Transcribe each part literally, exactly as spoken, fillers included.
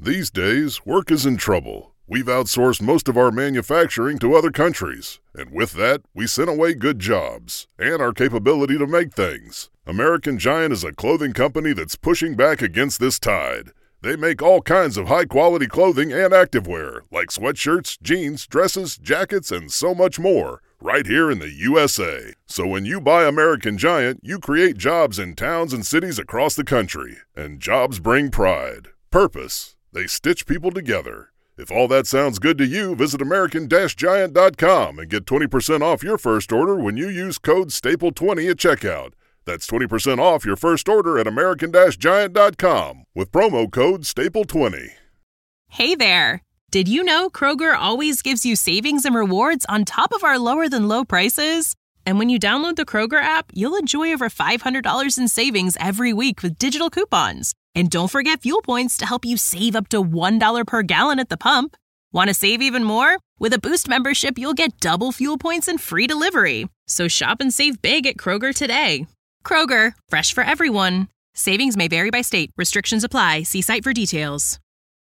These days, work is in trouble. We've outsourced most of our manufacturing to other countries, and with that, we sent away good jobs and our capability to make things. American Giant is a clothing company that's pushing back against this tide. They make all kinds of high-quality clothing and activewear, like sweatshirts, jeans, dresses, jackets, and so much more, right here in the U S A. So when you buy American Giant, you create jobs in towns and cities across the country. And jobs bring pride, purpose. They stitch people together. If all that sounds good to you, visit American Giant dot com and get twenty percent off your first order when you use code staple twenty at checkout. That's twenty percent off your first order at American Giant dot com with promo code staple twenty. Hey there! Did you know Kroger always gives you savings and rewards on top of our lower-than-low prices? And when you download the Kroger app, you'll enjoy over five hundred dollars in savings every week with digital coupons. And don't forget fuel points to help you save up to one dollar per gallon at the pump. Want to save even more? With a Boost membership, you'll get double fuel points and free delivery. So shop and save big at Kroger today. Kroger, fresh for everyone. Savings may vary by state. Restrictions apply. See site for details.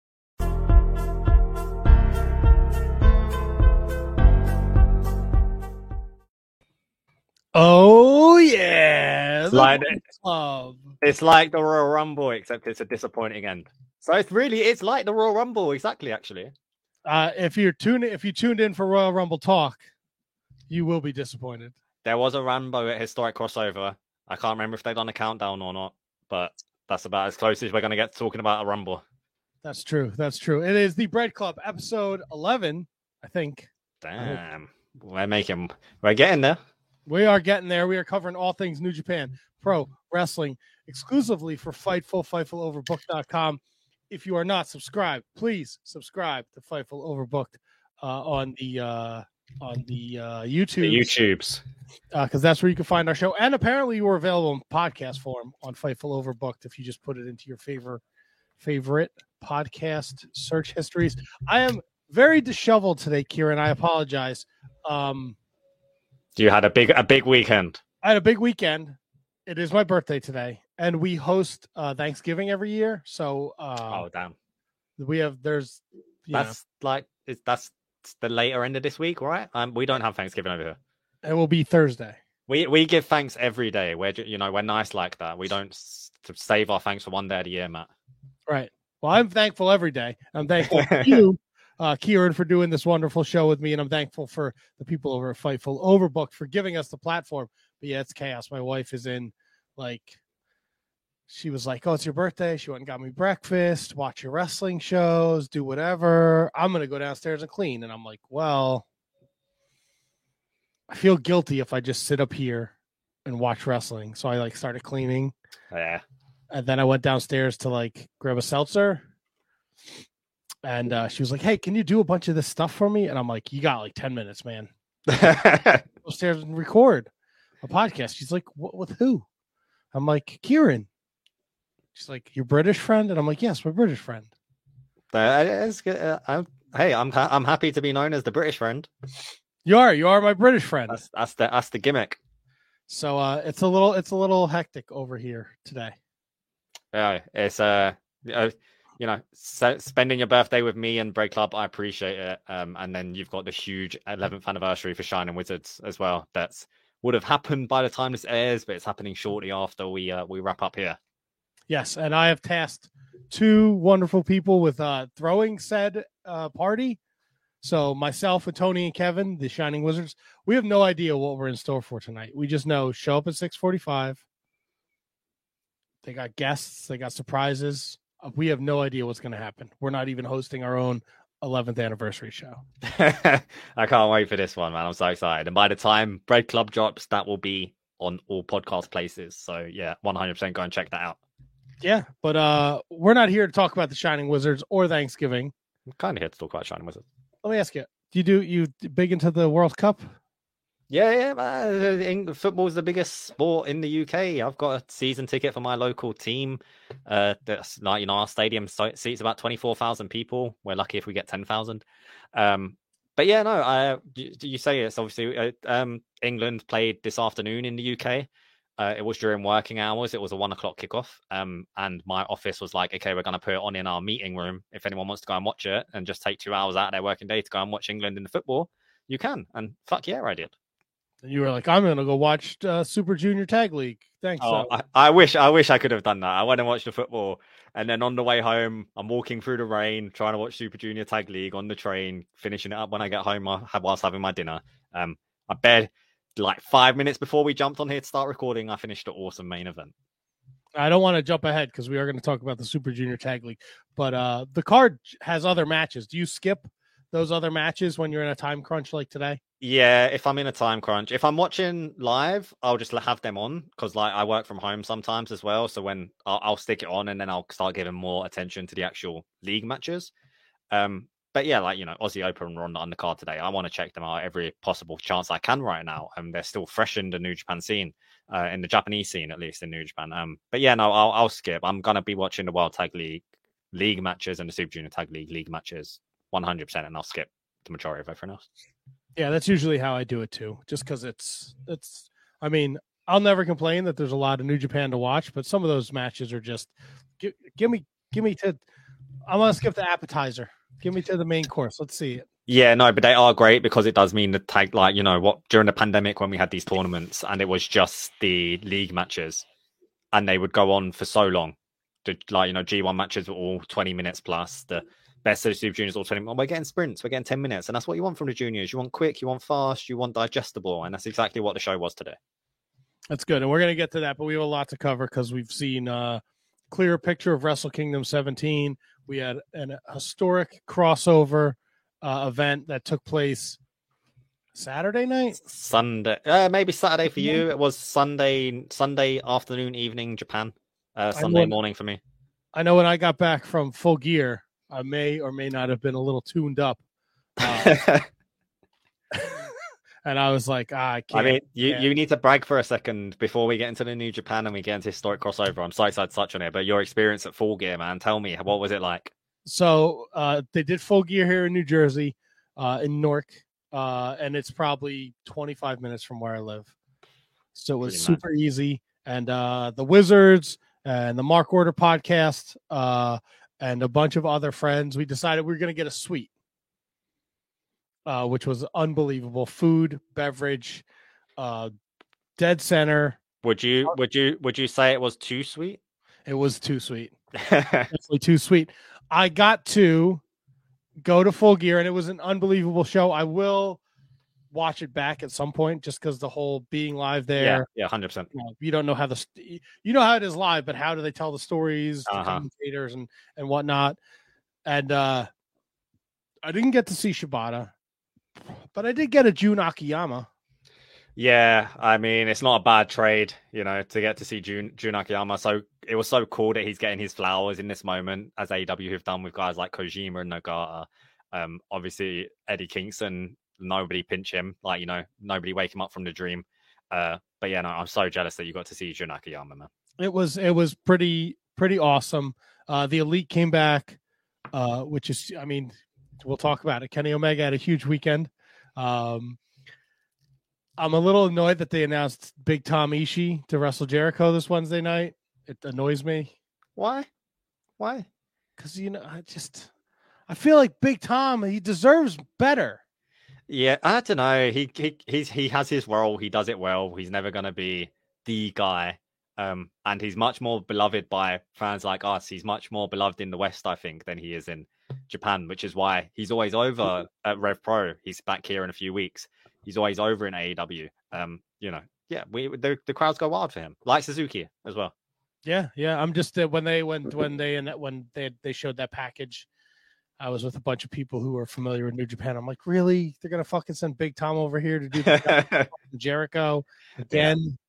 Oh, yeah. It's like, club. It's like the Royal Rumble, except it's a disappointing end. So it's really, it's like the Royal Rumble, exactly, actually. Uh, if you're tuning, if you tuned in for Royal Rumble talk, you will be disappointed. There was a Rambo at Historic Crossover. I can't remember if they've done a countdown or not, but that's about as close as we're going to get to talking about a Rumble. That's true. That's true. It is the Bread Club, episode eleven, I think. Damn. We're making, we're getting there. We are getting there. We are covering all things New Japan Pro Wrestling exclusively for Fightful, Fightful Overbooked dot com. If you are not subscribed, please subscribe to Fightful Overbooked uh, on the uh, on the uh, YouTube. The YouTubes. Because uh, that's where you can find our show. And apparently we're available in podcast form on Fightful Overbooked if you just put it into your favorite favorite podcast search histories. I am very disheveled today, Kieran. I apologize. Um, you had a big a big weekend. I had a big weekend. It is my birthday today, and we host uh, Thanksgiving every year. So, uh, oh damn, we have there's that's know, like it's, that's the later end of this week, right? Um, we don't have Thanksgiving over here. It will be Thursday. We we give thanks every day. We're you know we're nice like that. We don't s- to save our thanks for one day of the year, Matt. Right. Well, I'm thankful every day. I'm thankful for you, uh, Kieran, for doing this wonderful show with me, and I'm thankful for the people over at Fightful Overbooked for giving us the platform. But yeah, it's chaos. My wife is in, like, she was like, oh, it's your birthday. She went and got me breakfast, watch your wrestling shows, do whatever. I'm going to go downstairs and clean. And I'm like, well, I feel guilty if I just sit up here and watch wrestling. So I, like, started cleaning. Yeah. And then I went downstairs to, like, grab a seltzer. And uh, she was like, hey, can you do a bunch of this stuff for me? And I'm like, you got, like, ten minutes, man. Go upstairs and record a podcast. She's like, what with who? I'm like, Kieran. She's like, your British friend? And I'm like, yes, my British friend. Uh, it's good. Uh, I'm, hey, I'm I'm happy to be known as the British friend. You are, you are my British friend. That's that's the that's the gimmick. So uh, it's a little it's a little hectic over here today. Yeah, it's uh, uh you know, so spending your birthday with me and Break Club, I appreciate it. Um, and then you've got the huge eleventh anniversary for Shining Wizards as well. That's would have happened by the time this airs, but it's happening shortly after we uh, we wrap up here. Yes, and I have tasked two wonderful people with uh, throwing said uh, party. So myself and Tony and Kevin, the Shining Wizards, we have no idea what we're in store for tonight. We just know show up at six forty-five. They got guests. They got surprises. We have no idea what's going to happen. We're not even hosting our own eleventh anniversary show. I can't wait for this one, man. I'm so excited. And by the time Bread Club drops, that will be on all podcast places. So yeah, one hundred percent go and check that out. Yeah, but uh, we're not here to talk about the Shining Wizards or Thanksgiving. I'm kind of here to talk about Shining Wizards. Let me ask you, do you do you big into the World Cup? Yeah, yeah. Uh, football is the biggest sport in the U K. I've got a season ticket for my local team. Uh, that's like, you know, our stadium seats about twenty-four thousand people. We're lucky if we get ten thousand. Um, but yeah, no, I, you say it's obviously uh, um, England played this afternoon in the U K. Uh, it was during working hours. It was a one o'clock kickoff. Um, and my office was like, okay, we're going to put it on in our meeting room. If anyone wants to go and watch it and just take two hours out of their working day to go and watch England in the football, you can. And fuck yeah, I did. And you were like, I'm going to go watch uh, Super Junior Tag League. Thanks. Oh, I, I wish, I wish I could have done that. I went and watched the football, and then on the way home, I'm walking through the rain, trying to watch Super Junior Tag League on the train, finishing it up when I get home whilst having my dinner. Um, I bet like five minutes before we jumped on here to start recording, I finished the awesome main event. I don't want to jump ahead because we are going to talk about the Super Junior Tag League, but uh, the card has other matches. Do you skip those other matches when you're in a time crunch like today? Yeah, if I'm in a time crunch. If I'm watching live, I'll just have them on because like I work from home sometimes as well. So when I'll, I'll stick it on and then I'll start giving more attention to the actual league matches. Um, but yeah, like, you know, Aussie Open were on the undercard today. I want to check them out every possible chance I can right now. And um, they're still fresh in the New Japan scene, uh, in the Japanese scene, at least in New Japan. Um, but yeah, no, I'll, I'll skip. I'm going to be watching the World Tag League league matches and the Super Junior Tag League league matches one hundred percent, and I'll skip the majority of everything else. Yeah, that's usually how I do it too. Just because it's it's. I mean, I'll never complain that there's a lot of New Japan to watch, but some of those matches are just give, give me give me to. I want to skip the appetizer. Give me to the main course. Let's see it. Yeah, no, but they are great because it does mean the tag, like, you know what, during the pandemic when we had these tournaments and it was just the league matches, and they would go on for so long. The, like, you know, G one matches were all twenty minutes plus. The best of the Super Juniors all twenty. Well, we're getting sprints, we're getting ten minutes, and that's what you want from the juniors. You want quick, you want fast, you want digestible, and that's exactly what the show was today. That's good, and we're gonna get to that, but we have a lot to cover because we've seen a clearer picture of Wrestle Kingdom seventeen. We had an historic crossover uh, event that took place Saturday night, Sunday, uh, maybe Saturday for you. It was Sunday, Sunday afternoon, evening, Japan. Uh, Sunday when, morning for me. I know when I got back from Full Gear, I may or may not have been a little tuned up. Uh, and I was like, ah, I can't. I mean, you, can't. you need to brag for a second before we get into the New Japan and we get into historic crossover. I'm so excited to touch on it, but your experience at Full Gear, man, tell me, what was it like? So uh, they did Full Gear here in New Jersey, uh, in Newark, uh, and it's probably twenty-five minutes from where I live. So it was Pretty super nice. easy. And uh, the Wizards and the Mark Order podcast uh, and a bunch of other friends, we decided we were going to get a suite. Uh, which was unbelievable. Food, beverage, uh, dead center. Would you would you would you say it was too sweet? It was too sweet. Definitely too sweet. I got to go to Full Gear, and it was an unbelievable show. I will watch it back at some point, just because the whole being live there. Yeah, yeah, one hundred percent. You know, you don't know how the you know how it is live, but how do they tell the stories, uh-huh. the commentators, and and whatnot. And uh, I didn't get to see Shibata. But I did get a Jun Akiyama. Yeah, I mean, it's not a bad trade, you know, to get to see Jun, Jun Akiyama. So it was so cool that he's getting his flowers in this moment, as A E W have done with guys like Kojima and Nagata. Um, obviously, Eddie Kingston, nobody pinch him, like, you know, nobody wake him up from the dream. Uh, but yeah, no, I'm so jealous that you got to see Jun Akiyama, man. It was it was pretty pretty awesome. Uh, the Elite came back, uh, which is, I mean. We'll talk about it. Kenny Omega had a huge weekend. Um, I'm a little annoyed that they announced Big Tom Ishii to wrestle Jericho this Wednesday night. It annoys me. Why? Why? Because, you know, I just I feel like Big Tom, he deserves better. Yeah, I don't know. He he he's he has his role. He does it well. He's never gonna be the guy. Um, and he's much more beloved by fans like us. He's much more beloved in the West, I think, than he is in Japan, which is why he's always over at Rev Pro. He's back here in a few weeks. He's always over in A E W. Um, you know, yeah, we the, the crowds go wild for him, like Suzuki as well. Yeah, yeah. I'm just uh, when they went when they and when they they showed that package, I was with a bunch of people who were familiar with New Japan. I'm like, really? They're gonna fucking send Big Tom over here to do the Jericho again? Yeah.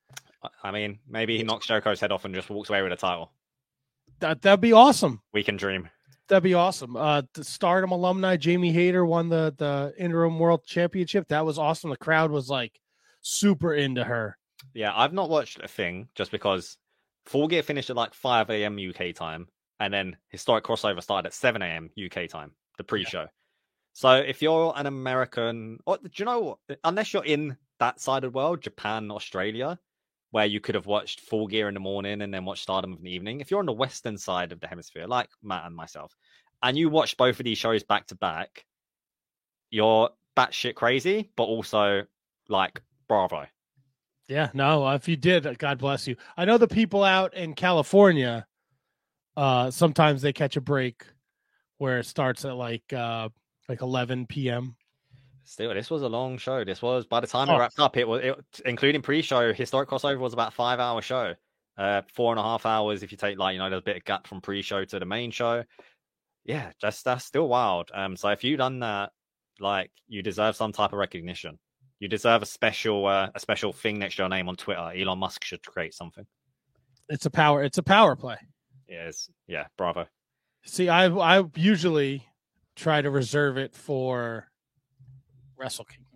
I mean, maybe he knocks Jericho's head off and just walks away with a title. That that'd be awesome. We can dream. That'd be awesome. Uh, the Stardom alumni Jamie Hayter won the the interim world championship. That was awesome. The crowd was like super into her. Yeah, I've not watched a thing just because Full Gear finished at like five a.m. U K time, and then Historic Crossover started at seven a.m. U K time, the pre-show. Yeah. So if you're an American, or do you know, unless you're in that side of the world, Japan, Australia, where you could have watched Full Gear in the morning and then watched Stardom in the evening. If you're on the western side of the hemisphere, like Matt and myself, and you watch both of these shows back to back, you're batshit crazy, but also like bravo. Yeah, no, if you did, God bless you. I know the people out in California, uh, sometimes they catch a break where it starts at like uh, like eleven p.m. Still, this was a long show. This was, by the time Oh. it wrapped up, it was, it, including pre-show, Historic Crossover was about a five-hour show. Uh, four and a half hours if you take, like, you know, there's a bit of gap from pre-show to the main show. Yeah, just that's still wild. Um, so if you've done that, like, you deserve some type of recognition. You deserve a special, uh, a special thing next to your name on Twitter. Elon Musk should create something. It's a power. It's a power play. Yes, yeah, bravo. See, I I usually try to reserve it for Wrestle Kingdom.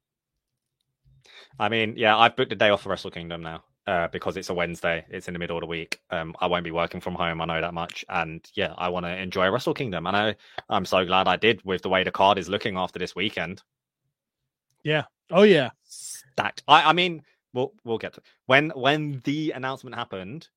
I mean, yeah, I've booked a day off for Wrestle Kingdom now uh, because it's a Wednesday. It's in the middle of the week. Um, I won't be working from home. I know that much. And yeah, I want to enjoy Wrestle Kingdom. And I, I'm so glad I did with the way the card is looking after this weekend. Yeah. Oh, yeah. Stacked. I, I mean, we'll we'll get to when when the announcement happened.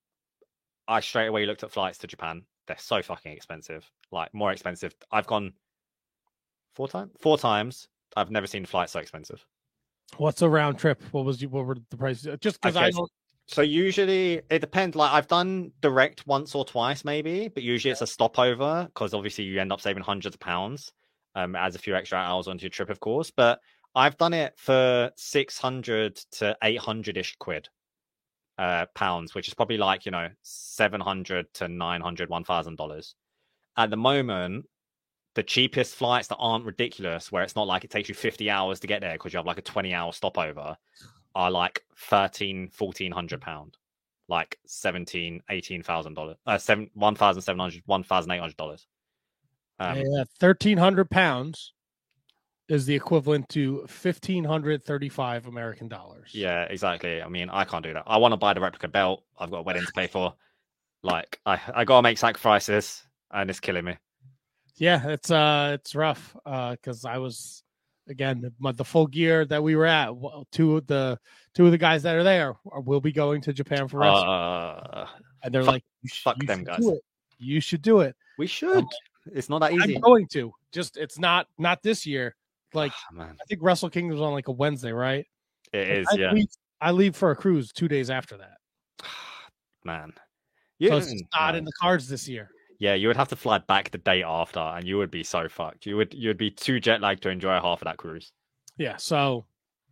I straight away looked at flights to Japan. They're so fucking expensive. Like more expensive. I've gone four times. Four times. I've never seen flights so expensive. What's a round trip? What was you? What were the prices? Just because Okay, I don't. So usually it depends. Like I've done direct once or twice, maybe, but usually it's a stopover because obviously you end up saving hundreds of pounds. Um, adds a few extra hours onto your trip, of course. But I've done it for six hundred to eight hundred ish quid, uh, pounds, which is probably like you know seven hundred to nine hundred, one thousand dollars. At the moment, the cheapest flights that aren't ridiculous, where it's not like it takes you fifty hours to get there because you have like a twenty hour stopover, are like thirteen, fourteen hundred pound, like seventeen, eighteen thousand dollars, uh, seven, one thousand seven hundred, one thousand eight hundred dollars. Um, yeah, thirteen hundred pounds is the equivalent to fifteen hundred thirty-five American dollars. Yeah, exactly. I mean, I can't do that. I want to buy the replica belt. I've got a wedding to pay for. Like, I, I gotta make sacrifices, and it's killing me. Yeah, it's uh, it's rough. Uh, because I was again the, the Full Gear that we were at. Two of the two of the guys that are there will be going to Japan for wrestling, Uh, and they're fuck, like, you sh- fuck you them should guys. do it. You should do it. We should. It's not that easy. I'm going to. Just it's not not this year. Like Oh, man. I think Wrestle Kingdom's on like a Wednesday, right? It is, I yeah. Leave, I leave for a cruise two days after that. Man. So You, it's just not in the cards this year. yeah, you would have to fly back the day after, and you would be so fucked. You would you'd be too jet lagged to enjoy half of that cruise. Yeah. So,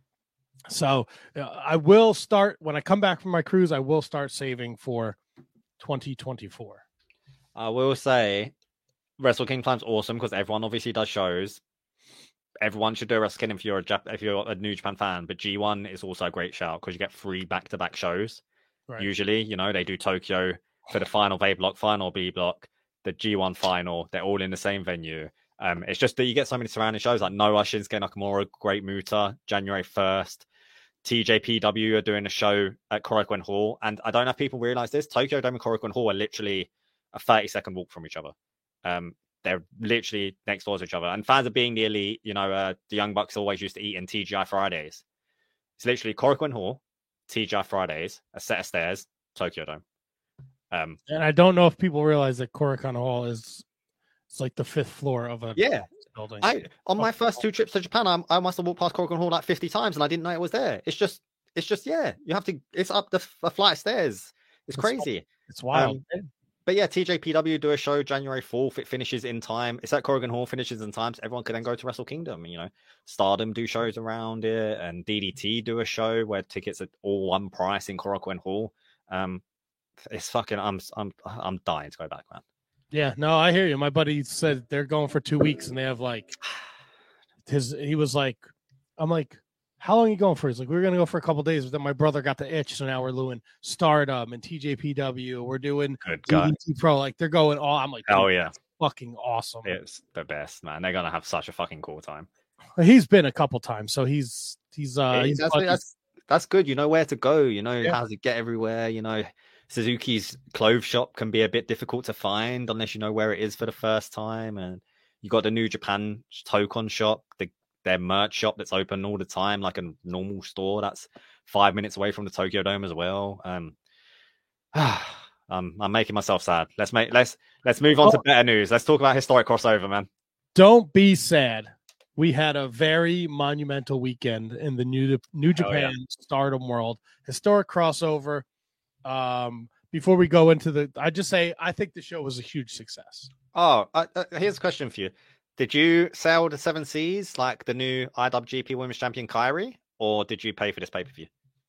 so uh, I will start when I come back from my cruise. I will start saving for twenty twenty-four. I will say, Wrestle Kingdom time's awesome because everyone obviously does shows. Everyone should do a Wrestle Kingdom if you're a Jap- if you're a New Japan fan. But G one is also a great shout because you get free back to back shows. Right. Usually, you know, they do Tokyo for the final A block, final B block, the G one final. They're all in the same venue. Um, it's just that you get so many surrounding shows like Noah, Shinsuke Nakamura, Great Muta, January first. T J P W are doing a show at Korakuen Hall. And I don't know if people realize this. Tokyo Dome and Korakuen Hall are literally a thirty second walk from each other. Um, they're literally next door to each other. And fans of Being the Elite, you know, uh, the Young Bucks always used to eat in T G I Fridays. It's literally Korakuen Hall, T G I Fridays, a set of stairs, Tokyo Dome. Um, And I don't know if people realize that Korakuen Hall is it's like the fifth floor of a yeah. building. I on my first two trips to Japan, I, I must have walked past Korakuen Hall like fifty times, and I didn't know it was there. It's just, it's just, yeah, you have to. It's up the a flight of stairs. It's crazy. It's wild. Um, but yeah, T J P W do a show January fourth. It finishes in time. It's at Korakuen Hall, finishes in time. So everyone can then go to Wrestle Kingdom. You know, Stardom do shows around it, and D D T do a show where tickets are all one price in Korakuen Hall. Um, it's fucking. I'm, I'm, I'm dying to go back, man. Yeah, no, I hear you. My buddy said they're going for two weeks and they have like his. He was like, I'm like, how long are you going for? He's like, we we're gonna go for a couple days, but then my brother got the itch, so now we're doing Stardom and T J P W. We're doing Good D D T Pro. Like they're going all. I'm like, oh yeah, fucking awesome. It's the best, man. They're gonna have such a fucking cool time. He's been a couple times, so he's he's uh he's that's, that's that's good. You know where to go. You know Yeah. how to get everywhere. You know, Suzuki's clothes shop can be a bit difficult to find unless you know where it is for the first time. And you got the New Japan Tokon shop, the their merch shop that's open all the time, like a normal store. That's five minutes away from the Tokyo Dome as well. Um, um I'm making myself sad. Let's make let's let's move on oh. to better news. Let's talk about historic crossover, man. Don't be sad. We had a very monumental weekend in the New New Japan yeah. Stardom world. Historic crossover. Um, before we go into the, I just say I think the show was a huge success. Oh, uh, uh, here's a question for you: did you sell the Seven Seas like the new I W G P Women's Champion Kairi, or did you pay for this pay per view?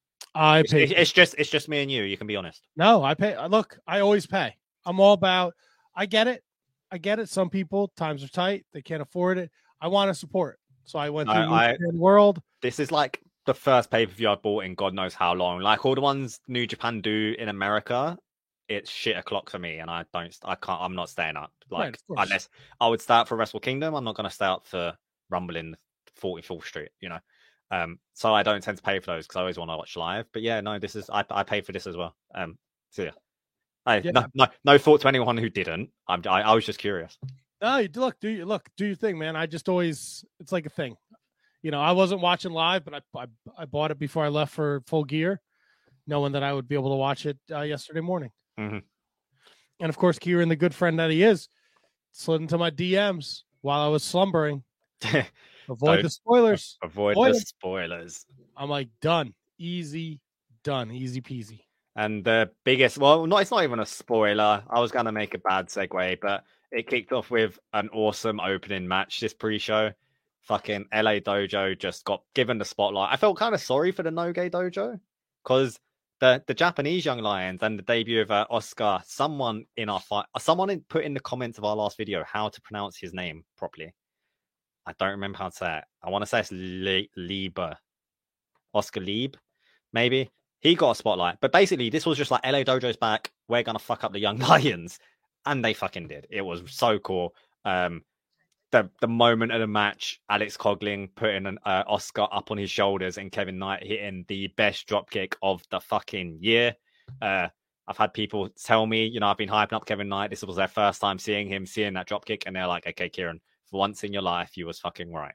I pay. It's, it's just it's just me and you. You can be honest. No, I pay. Look, I always pay. I'm all about. I get it. I get it. Some people times are tight. They can't afford it. I want to support. So I went through I, New Japan World. This is like the first pay per view I bought in God knows how long. Like all the ones New Japan do in America, it's shit o'clock for me, and I don't. I can't. I'm not staying up. Like right, unless I would stay up for Wrestle Kingdom, I'm not going to stay up for Rumble in forty-fourth Street. You know. Um, so I don't tend to pay for those because I always want to watch live. But yeah, no, this is I I paid for this as well. Um, so yeah, I yeah. no no no thought to anyone who didn't. I'm I, I was just curious. No, you look, do you look, do your thing, man. I just always, it's like a thing. You know, I wasn't watching live, but I I, I bought it before I left for Full Gear, knowing that I would be able to watch it uh, yesterday morning. Mm-hmm. And of course, Kieran, the good friend that he is, slid into my D Ms while I was slumbering. Avoid the spoilers. Avoid, avoid the them. spoilers. I'm like, done. Easy, done. Easy peasy. And the biggest, well, no, it's not even a spoiler. I was going to make a bad segue, but it kicked off with an awesome opening match this pre-show. Fucking L A Dojo just got given the spotlight. I felt kind of sorry for the Noge Dojo because the, the Japanese Young Lions and the debut of uh, Oscar, someone in our fight, someone in, put in the comments of our last video how to pronounce his name properly. I don't remember how to say it. I want to say it's Le- Liebe. Oscar Lieb, maybe. He got a spotlight. But basically, this was just like L A Dojo's back. We're going to fuck up the Young Lions. And they fucking did. It was so cool. Um, the the moment of the match, Alex Coughlin putting an uh, Oscar up on his shoulders and Kevin Knight hitting the best dropkick of the fucking year. Uh, I've had people tell me, you know, I've been hyping up Kevin Knight. This was their first time seeing him, seeing that dropkick. And they're like, okay, Kieran, for once in your life, you was fucking right.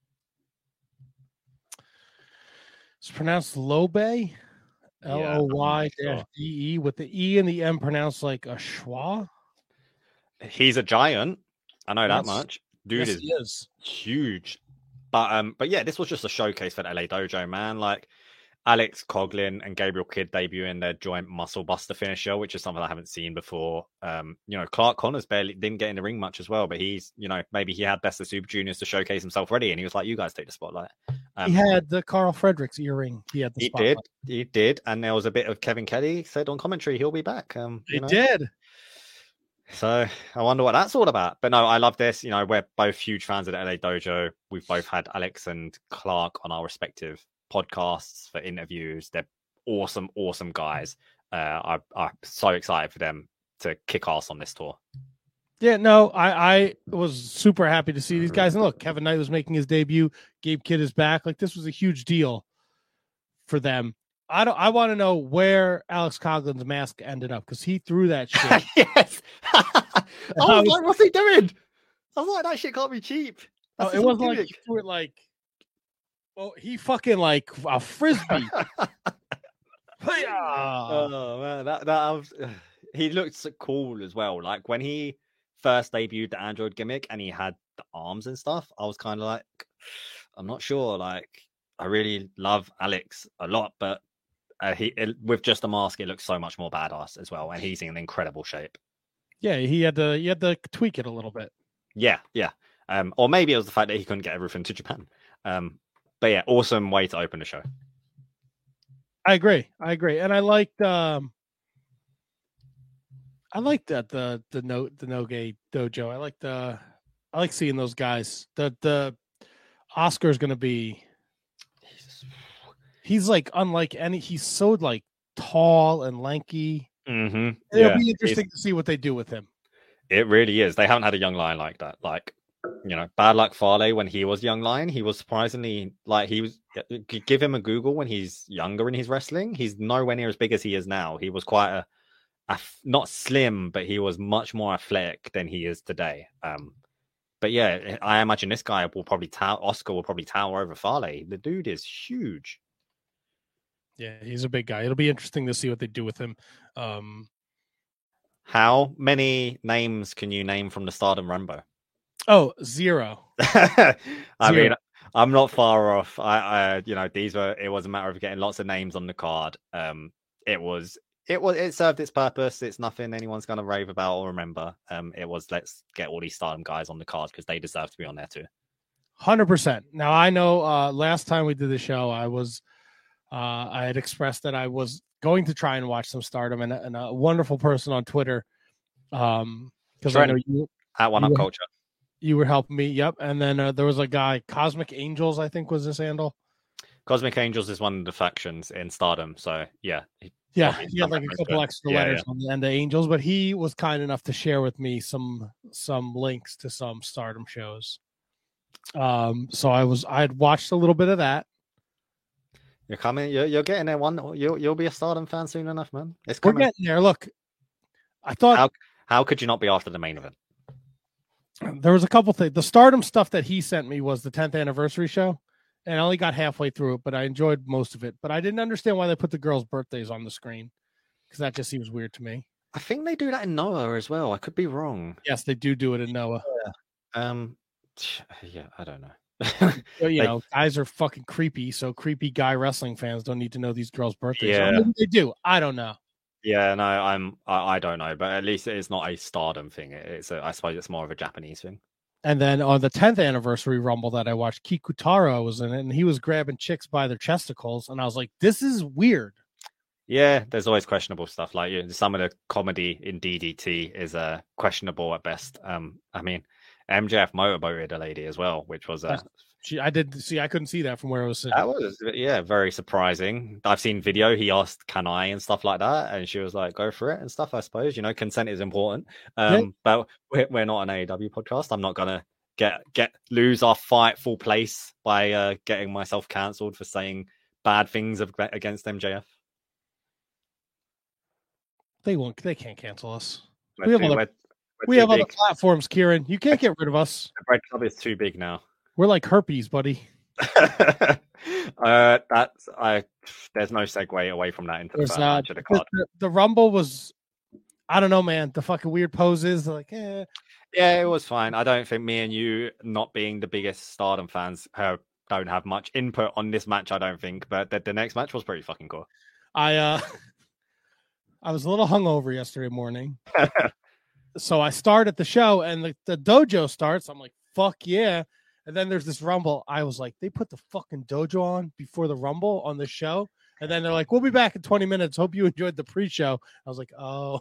It's pronounced Lobe. L O Y D E with the E and the M pronounced like a schwa. He's a giant. I know yes. that much. Dude yes, is, he is huge. But um, but yeah, this was just a showcase for the L A Dojo, man. Like Alex Coughlin and Gabriel Kidd debuting their joint muscle buster finisher, which is something I haven't seen before. Um, you know, Clark Connors barely didn't get in the ring much as well, but he's, you know, maybe he had Best of Super Juniors to showcase himself ready, and he was like, "You guys take the spotlight." Um, he had the Carl Fredericks earring. He had the he spotlight. did, he did, and there was a bit of Kevin Kelly said on commentary he'll be back. Um, he know? did. So I wonder what that's all about. But no, I love this. You know, we're both huge fans of the L A Dojo. We've both had Alex and Clark on our respective podcasts for interviews. They're awesome, awesome guys. Uh, I, I'm so excited for them to kick ass on this tour. Yeah, no, I, I was super happy to see these guys. And look, Kevin Knight was making his debut. Gabe Kidd is back. Like, this was a huge deal for them. I don't. I want to know where Alex Coughlin's mask ended up because he threw that shit. Yes. I was like, what's he doing? I was like, that shit can't be cheap. Oh, it wasn't like he threw it like. Oh, he fucking like a frisbee. Oh man, that that was, he looked so cool as well. Like when he first debuted the Android gimmick and he had the arms and stuff, I was kind of like, I'm not sure. Like, I really love Alex a lot, but uh, he it, with just a mask, it looks so much more badass as well, and he's in incredible shape. Yeah, he had to he had to tweak it a little bit. Yeah, yeah. Um, or maybe it was the fact that he couldn't get everything to Japan. Um, but yeah, awesome way to open the show. I agree. I agree, and I liked. Um, I like that the the no the Noge Dojo. I like the I like seeing those guys. The the Oscar's gonna be. He's like unlike any. He's so like tall and lanky. Mm-hmm. It'll yeah. be interesting it's, to see what they do with him. It really is. They haven't had a young lion like that. Like, you know, Bad Luck Fale when he was young lion, he was surprisingly like he was. Give him a Google when he's younger in his wrestling. He's nowhere near as big as he is now. He was quite a, a not slim, but he was much more athletic than he is today. Um, but yeah, I imagine this guy will probably tower. Oscar will probably tower over Fale. The dude is huge. Yeah, he's a big guy. It'll be interesting to see what they do with him. Um, How many names can you name from the Stardom Rambo? Oh, zero. I Zero. mean, I'm not far off. I, I, you know, these were. It was a matter of getting lots of names on the card. Um, it was, it was, it served its purpose. It's nothing anyone's gonna rave about or remember. Um, it was let's get all these Stardom guys on the card because they deserve to be on there too. Hundred percent. Now I know. Uh, last time we did the show, I was, uh, I had expressed that I was going to try and watch some Stardom, and, and a wonderful person on Twitter, um, because I know you at One Up you, Culture. You were helping me. Yep. And then uh, there was a guy, Cosmic Angels, I think was his handle. Cosmic Angels is one of the factions in Stardom. So yeah. Yeah. He had like a couple extra yeah, letters yeah. on the end of Angels, but he was kind enough to share with me some some links to some Stardom shows. Um, so I was I had watched a little bit of that. You're coming, you're you're getting there one you'll you'll be a Stardom fan soon enough, man. It's coming. We're getting there. Look, I thought how, how could you not be after the main event? There was a couple things. The Stardom stuff that he sent me was the tenth anniversary show, and I only got halfway through it, but I enjoyed most of it. But I didn't understand why they put the girls' birthdays on the screen because that just seems weird to me. I think they do that in Noah as well. I could be wrong. Yes, they do do it in Noah. Yeah. Um, yeah, I don't know. So, you they, know, guys are fucking creepy, so creepy guy wrestling fans don't need to know these girls' birthdays. Yeah, maybe they do. I don't know. Yeah, no, I'm. I, I don't know, but at least it is not a Stardom thing. It's, a, I suppose, it's more of a Japanese thing. And then on the tenth anniversary Rumble that I watched, Kikutaro was in it, and he was grabbing chicks by their chesticles, and I was like, "This is weird." Yeah, there's always questionable stuff. Like some of the comedy in D D T is uh, questionable at best. Um, I mean, M J F motorboated a lady as well, which was a. Uh, She, I did see. I couldn't see that from where I was sitting. That was, yeah, very surprising. I've seen video. He asked, "Can I?" and stuff like that, and she was like, "Go for it" and stuff. I suppose you know, consent is important. Um, yeah. But we're, we're not an A E W podcast. I'm not gonna get get lose our fightful place by uh, getting myself cancelled for saying bad things of, against M J F. They won't. They can't cancel us. We're we have too, other, we're, we're we have big. other platforms, Kieran. You can't get rid of us. The Red Club is too big now. We're like herpes, buddy. uh, that's I. There's no segue away from that into the first match of the card. The, the Rumble was, I don't know, man. The fucking weird poses, like, eh. Yeah, it was fine. I don't think me and you, not being the biggest Stardom fans, have, don't have much input on this match. I don't think, but the, the next match was pretty fucking cool. I uh, I was a little hungover yesterday morning, so I started the show, and the, the dojo starts. I'm like, fuck yeah. And then there's this Rumble. I was like, they put the fucking dojo on before the Rumble on the show. And then they're like, we'll be back in twenty minutes. Hope you enjoyed the pre-show. I was like, oh.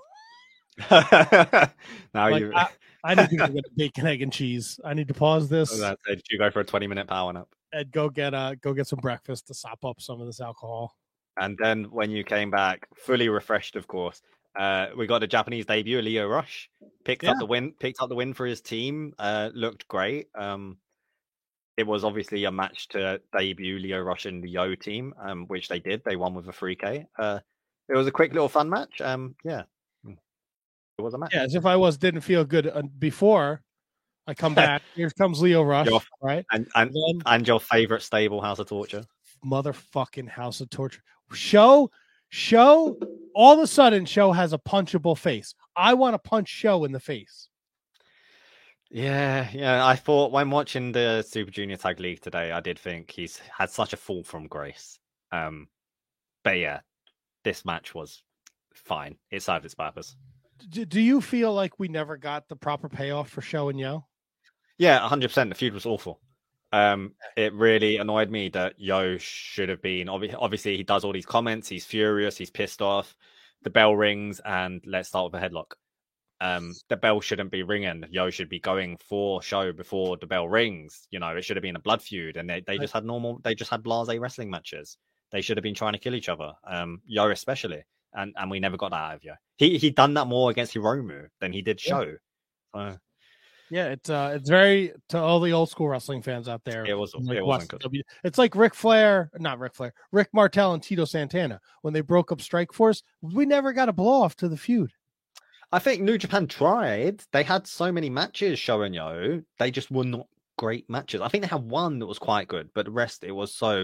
now like, you. I, I need to go get a bacon, egg, and cheese. I need to pause this. So did you go for a twenty minute power nap? And go get uh go get some breakfast to sop up some of this alcohol. And then when you came back, fully refreshed, of course, uh, we got a Japanese debut, Lio Rush. Picked yeah. up the win. Picked up the win for his team. Uh, looked great. Um. It was obviously a match to debut Lio Rush and the Yo team, um, which they did. They won with a three K. Uh, it was a quick little fun match. Um, yeah, it was a match. Yeah, as if I was didn't feel good before I come back. Here comes Lio Rush, your, right? And and, then, and your favorite stable, House of Torture. Motherfucking House of Torture. Show, show. All of a sudden, Show has a punchable face. I want to punch Show in the face. Yeah, yeah. I thought when watching the Super Junior Tag League today, I did think he's had such a fall from grace. Um, but yeah, this match was fine. It served its purpose. Do, do you feel like we never got the proper payoff for Show and Yo? Yeah, one hundred percent. The feud was awful. Um, it really annoyed me that Yo should have been. Obviously, he does all these comments. He's furious. He's pissed off. The bell rings, and let's start with a headlock. Um, the bell shouldn't be ringing. Yo should be going for Show before the bell rings. You know, it should have been a blood feud, and they, they just had normal. They just had blasé wrestling matches. They should have been trying to kill each other. Um, Yo especially, and and we never got that out of Yo. He he done that more against Hiromu than he did Show. Yeah, so, yeah it's uh it's very to all the old school wrestling fans out there. It was like it wasn't good. W, it's like Ric Flair, not Ric Flair, Rick Martel and Tito Santana when they broke up Strike Force. We never got a blow off to the feud. I think New Japan tried. They had so many matches, Show and Yo. They just were not great matches. I think they had one that was quite good, but the rest, it was so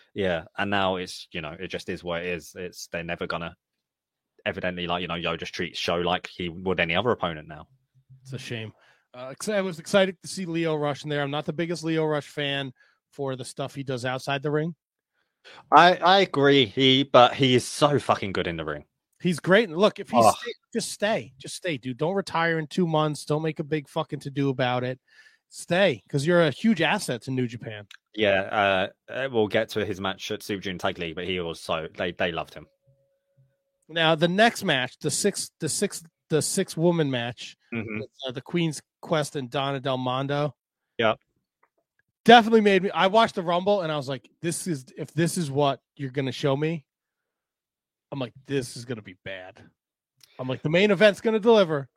Yeah, and now it's, you know, it just is what it is. It's they're never gonna evidently, like, you know, Yo just treats Show like he would any other opponent now. It's a shame. Uh, I was excited to see Lio Rush in there. I'm not the biggest Lio Rush fan for the stuff he does outside the ring. I, I agree. He, but he is so fucking good in the ring. He's great. And look, if he's Oh. stay, just stay, just stay, dude. Don't retire in two months. Don't make a big fucking to do about it. Stay, because you're a huge asset to New Japan. Yeah, uh, we'll get to his match at Super Junior Tag League, but he was so they they loved him. Now the next match, the six, the six, the six woman match, Mm-hmm. with, uh, the Queen's Quest and Donna Del Mondo. Yeah. Definitely made me. I watched the Rumble and I was like, "This is if this is what you're gonna show me." I'm like, "This is gonna be bad." I'm like, "The main event's gonna deliver,"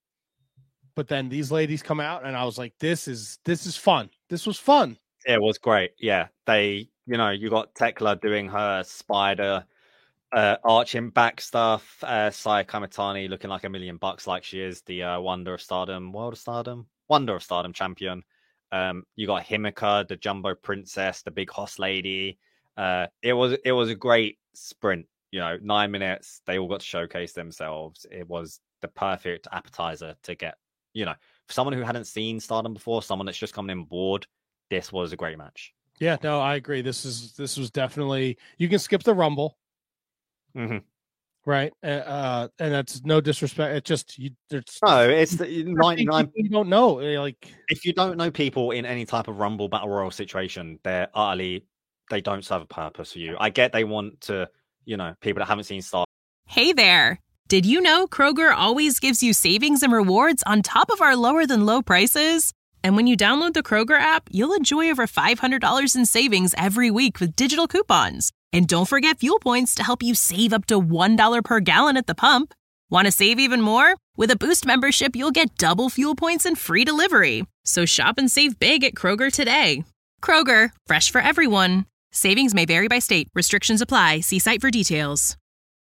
but then these ladies come out and I was like, "This is this is fun. This was fun." It was great. Yeah, they, you know, you got Tekla doing her spider, uh, arching back stuff. Uh, Sai Kamitani looking like a million bucks, like she is the uh, Wonder of Stardom, World of Stardom, Wonder of Stardom champion. Um, you got Himika, the Jumbo Princess, the big hoss lady. Uh, it was it was a great sprint. You know, nine minutes. They all got to showcase themselves. It was the perfect appetizer to get. You know, for someone who hadn't seen Stardom before, someone that's just coming in bored, this was a great match. Yeah, no, I agree. This is this was definitely, you can skip the Rumble, Mm-hmm. right? Uh, uh, and that's no disrespect. It's just you. There's No, it's the ninety-nine. You don't know, eh, like If you don't know people in any type of Rumble Battle Royal situation, they're utterly, they don't serve a purpose for you. I get they want to, you know, people that haven't seen Star. Hey there! Did you know Kroger always gives you savings and rewards on top of our lower than low prices? And when you download the Kroger app, you'll enjoy over five hundred dollars in savings every week with digital coupons. And don't forget fuel points to help you save up to one dollar per gallon at the pump. Want to save even more? With a Boost membership, you'll get double fuel points and free delivery. So shop and save big at Kroger today. Kroger, fresh for everyone. Savings may vary by state. Restrictions apply. See site for details.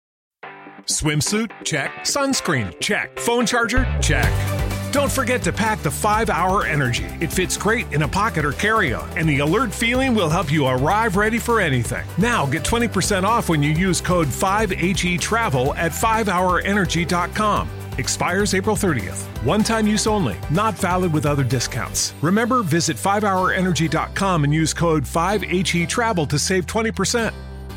Swimsuit? Check. Sunscreen? Check. Phone charger? Check. Don't forget to pack the five hour Energy. It fits great in a pocket or carry-on, and the alert feeling will help you arrive ready for anything. Now get twenty percent off when you use code five H E Travel at five hour energy dot com. Expires April thirtieth. One-time use only. Not valid with other discounts. Remember, visit five hour energy dot com and use code five H E Travel to save twenty percent.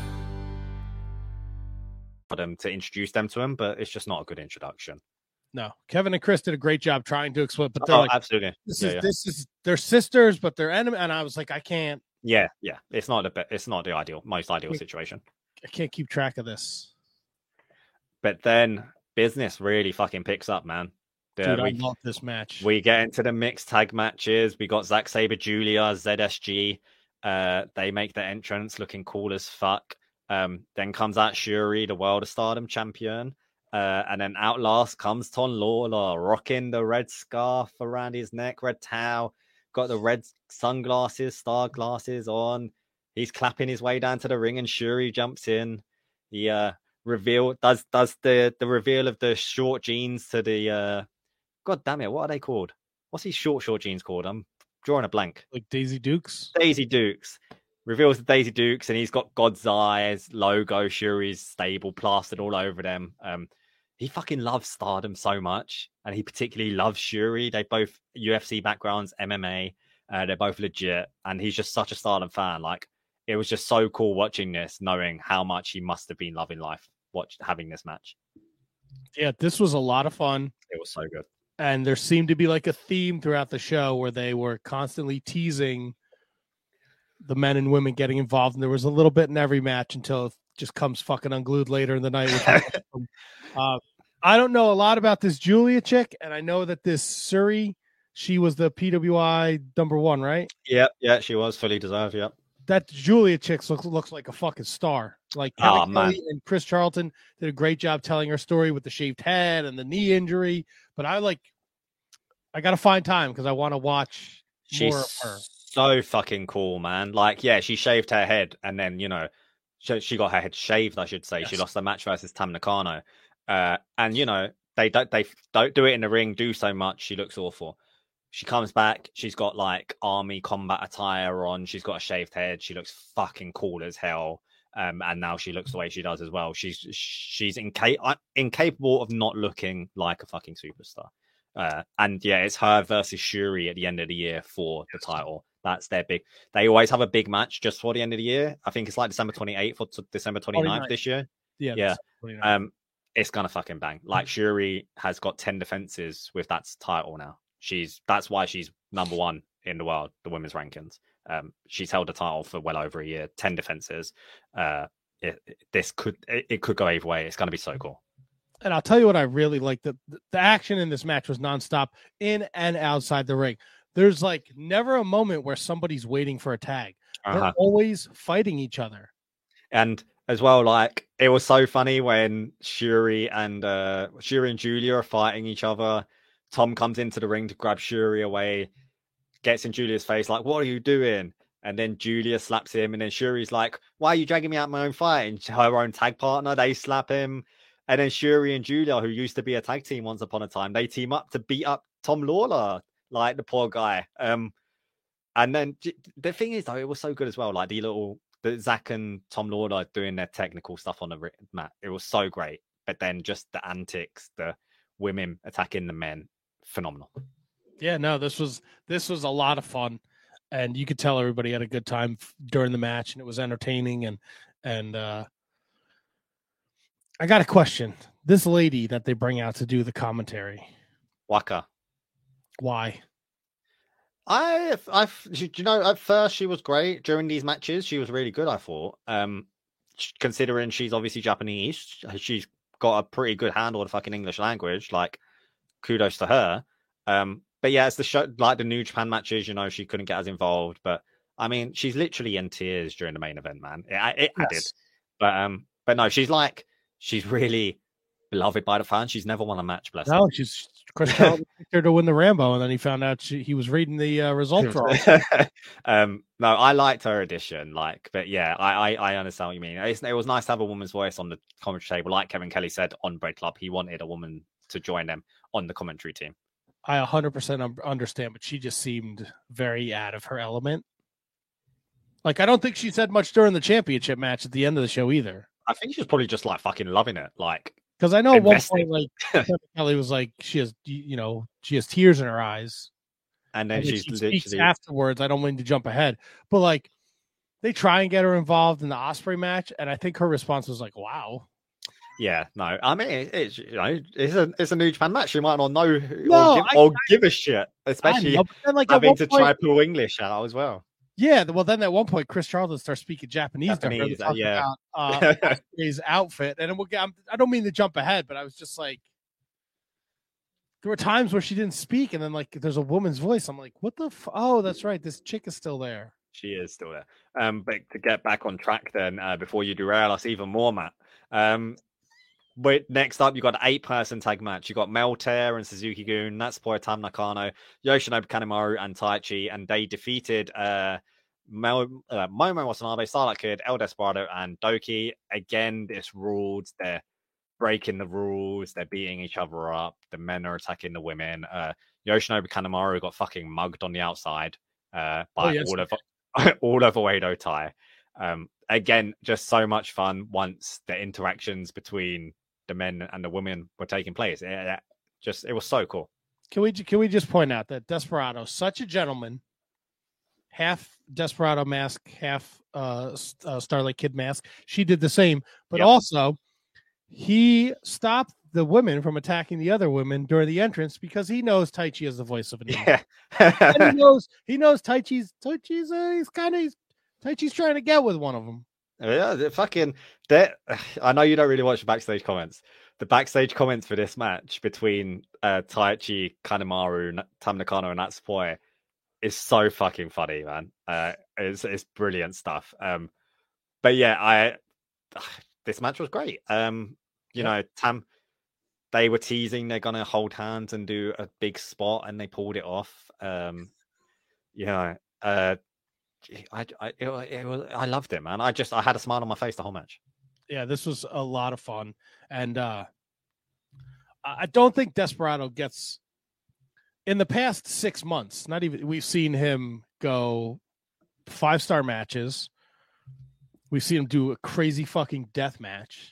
Them to introduce them to him, but it's just not a good introduction. no. Kevin and Chris did a great job trying to explain, but they're Oh, like, absolutely. this Yeah, is yeah. this is they're sisters, but they're enemy. And I was like, I can't, yeah, yeah. It's not the be- it's not the ideal, most ideal Yeah. situation. I can't keep track of this. But then business really fucking picks up, man. Dude, Yeah, I we, love this match. we get into the mixed tag matches. We got Zack Sabre Julia, Z S G. Uh, they make their entrance looking cool as fuck. Um, then comes out Shuri, the World of Stardom champion. Uh, and then out last comes Tom Lawler, rocking the red scarf around his neck, red towel, got the red sunglasses, star glasses on. He's clapping his way down to the ring, and Shuri jumps in. He uh, reveal does does the the reveal of the short jeans to the. Uh, God damn it! What are they called? What's these short short jeans called? I'm drawing a blank. Like Daisy Dukes. Daisy Dukes. Reveals the Daisy Dukes, and he's got God's Eyes logo, Shuri's stable plastered all over them. Um, he fucking loves Stardom so much, and he particularly loves Shuri. They both U F C backgrounds, M M A. Uh, they're both legit, and he's just such a Stardom fan. Like, it was just so cool watching this, knowing how much he must have been loving life, watch having this match. Yeah, this was a lot of fun. It was so good. And there seemed to be like a theme throughout the show where they were constantly teasing the men and women getting involved. And there was a little bit in every match until it just comes fucking unglued later in the night. Which uh, I don't know a lot about this Julia chick. And I know that this Suri, she was the P W I number one, right? Yeah, yeah, she was fully deserved. Yep. That Julia chick looks, looks like a fucking star. Like Oh, Kevin man. Kelly and Chris Charlton did a great job telling her story with the shaved head and the knee injury. But I like, I got to find time because I want to watch She's more of her. so fucking cool, man. Like, yeah, she shaved her head, and then, you know, she, she got her head shaved, I should say. She Yes. lost the match versus Tam Nakano. Uh, and, you know, they don't they don't do it in the ring, do so much. She looks awful. She comes back. She's got like army combat attire on. She's got a shaved head. She looks fucking cool as hell. Um, and now she looks the way she does as well. She's she's inca- incapable of not looking like a fucking superstar. Uh, and yeah, it's her versus Shuri at the end of the year for the title. That's their big. They always have a big match just for the end of the year. I think it's like December twenty-eighth or t- December twenty-ninth this year. Yeah, yeah. Um, it's gonna fucking bang. Like Shuri has got ten defenses with that title now. She's that's why she's number one in the world, the women's rankings. Um, she's held the title for well over a year, ten defenses. Uh, it, it, this could it, it could go either way. It's gonna be so cool. And I'll tell you what I really like. The, the action in this match was nonstop in and outside the ring. There's like never a moment where somebody's waiting for a tag. They're uh-huh. always fighting each other. And as well, like it was so funny when Shuri and uh, Shuri and Julia are fighting each other. Tom comes into the ring to grab Shuri away, gets in Julia's face like, "What are you doing?" And then Julia slaps him, and then Shuri's like, "Why are you dragging me out my own fight?" And her own tag partner, they slap him. And then Shuri and Julia, who used to be a tag team once upon a time, they team up to beat up Tom Lawler, like the poor guy. Um, and then the thing is, though, it was so good as well. Like the little, the Zach and Tom Lawler doing their technical stuff on the mat. It was so great. But then just the antics, the women attacking the men, phenomenal. Yeah, no, this was this was a lot of fun, and you could tell everybody had a good time during the match, and it was entertaining. And and uh, I got a question. This lady that they bring out to do the commentary, Waka. Why? I, I, you know, at first she was great during these matches. She was really good, I thought. Um, considering she's obviously Japanese, she's got a pretty good handle of the fucking English language. Like, kudos to her. Um, but yeah, it's the show, like the New Japan matches. You know, she couldn't get as involved, but I mean, she's literally in tears during the main event, man. It, it yes. added, but um, but no, she's like, she's really beloved by the fans. She's never won a match, bless no, her. she's Chris Charlton picked her to win the Rambo, and then he found out she, he was reading the uh, results wrong. um, no, I liked her addition, like, but yeah, I, I, I understand what you mean. It's, it was nice to have a woman's voice on the commentary table, like Kevin Kelly said on Break Club. He wanted a woman to join them on the commentary team. I one hundred percent understand, but she just seemed very out of her element. Like, I don't think she said much during the championship match at the end of the show either. I think she was probably just like fucking loving it, like. Because I know at one point, like, Kevin Kelly was like, she has, you know, she has tears in her eyes. And then and she's she literally... speaks afterwards. I don't mean to jump ahead, but like, they try and get her involved in the Ospreay match, and I think her response was like, "Wow." Yeah, no, I mean, it, it's you know, it's a it's a New Japan match. You might not know no, or, give, I, or I, give a shit, especially know, then, like, having to point, try pull English out as well. Yeah, well, then at one point, Chris Charlton starts speaking Japanese, Japanese to her, uh, yeah. about uh, his outfit, and we'll get, I'm, I don't mean to jump ahead, but I was just like, there were times where she didn't speak, and then like there's a woman's voice. I'm like, what the? F- oh, that's right, this chick is still there. She is still there. Um, but to get back on track, then uh, before you derail us even more, Matt. Um, but next up, you got an eight-person tag match. You got Meltear and Suzuki Gun, Natsupoi, Tam Nakano, Yoshinobu Kanemaru, and Taichi, and they defeated uh, Mel, uh, Momo Watanabe, Starlight Kid, El Desperado, and Doki. Again, this rules. They're breaking the rules. They're beating each other up. The men are attacking the women. Uh, Yoshinobu Kanemaru got fucking mugged on the outside uh, by oh, yes. all of all of Oedo Tai. Um, again, just so much fun once the interactions between the men and the women were taking place. It, it just it was so cool. Can we can we just point out that Desperado, such a gentleman, half Desperado mask, half uh, uh, Starlight Kid mask. She did the same, but yep. also he stopped the women from attacking the other women during the entrance because he knows Taichi is the voice of an yeah. and he knows he knows Taichi's Taichi's uh, he's kind of Taichi's trying to get with one of them. Yeah, the fucking that. I know you don't really watch the backstage comments. The backstage comments for this match between uh, Taichi, Kanemaru, Tam Nakano, and Natsupoi is so fucking funny, man. Uh, it's it's brilliant stuff. Um, but yeah, I this match was great. Um, you yeah. know, Tam. They were teasing they're gonna hold hands and do a big spot, and they pulled it off. Um, you know, uh, I I it, it was I loved it, man. I just I had a smile on my face the whole match. Yeah, this was a lot of fun, and uh, I don't think Desperado gets in the past six months, not even we've seen him go five star matches. We've seen him do a crazy fucking death match.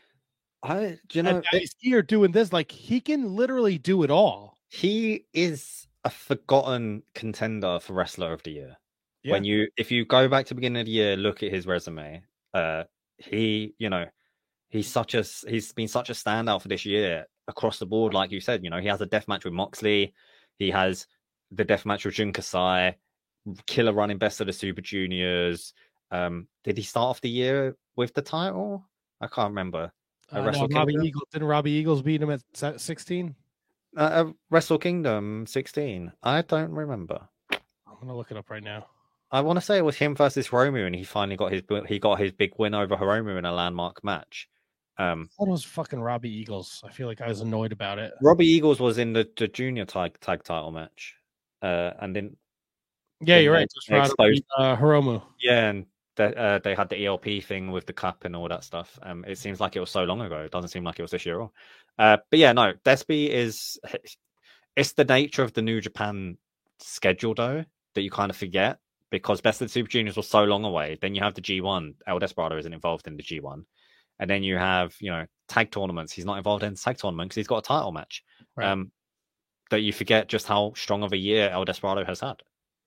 I, do you know, and he's here doing this. Like, he can literally do it all. He is a forgotten contender for Wrestler of the Year. Yeah. When you, if you go back to the beginning of the year, look at his resume. Uh, he, you know, he's such a, he's been such a standout for this year across the board. Like you said, you know, he has a death match with Moxley. He has the death match with Jun Kasai, killer running Best of the Super Juniors. Um, did he start off the year with the title? I can't remember. Uh, no, Robbie Eagles, didn't Robbie Eagles beat him at sixteen? Uh, uh, Wrestle Kingdom sixteen. I don't remember. I'm gonna look it up right now. I want to say it was him versus Hiromu, and he finally got his he got his big win over Hiromu in a landmark match. Um, I thought it was fucking Robbie Eagles. I feel like I was annoyed about it. Robbie Eagles was in the, the junior tag tag title match, uh, and then yeah, then you're right. They exposed, uh, Hiromu. Yeah, and the, uh, they had the E L P thing with the cup and all that stuff. Um, it seems like it was so long ago. It doesn't seem like it was this year. Or, uh, but yeah, no, Despy is. It's the nature of the New Japan schedule, though, that you kind of forget because Best of the Super Juniors was so long away. Then you have the G one. El Desperado isn't involved in the G one, and then you have you know tag tournaments. He's not involved in the tag tournament because he's got a title match. Right. Um, that you forget just how strong of a year El Desperado has had.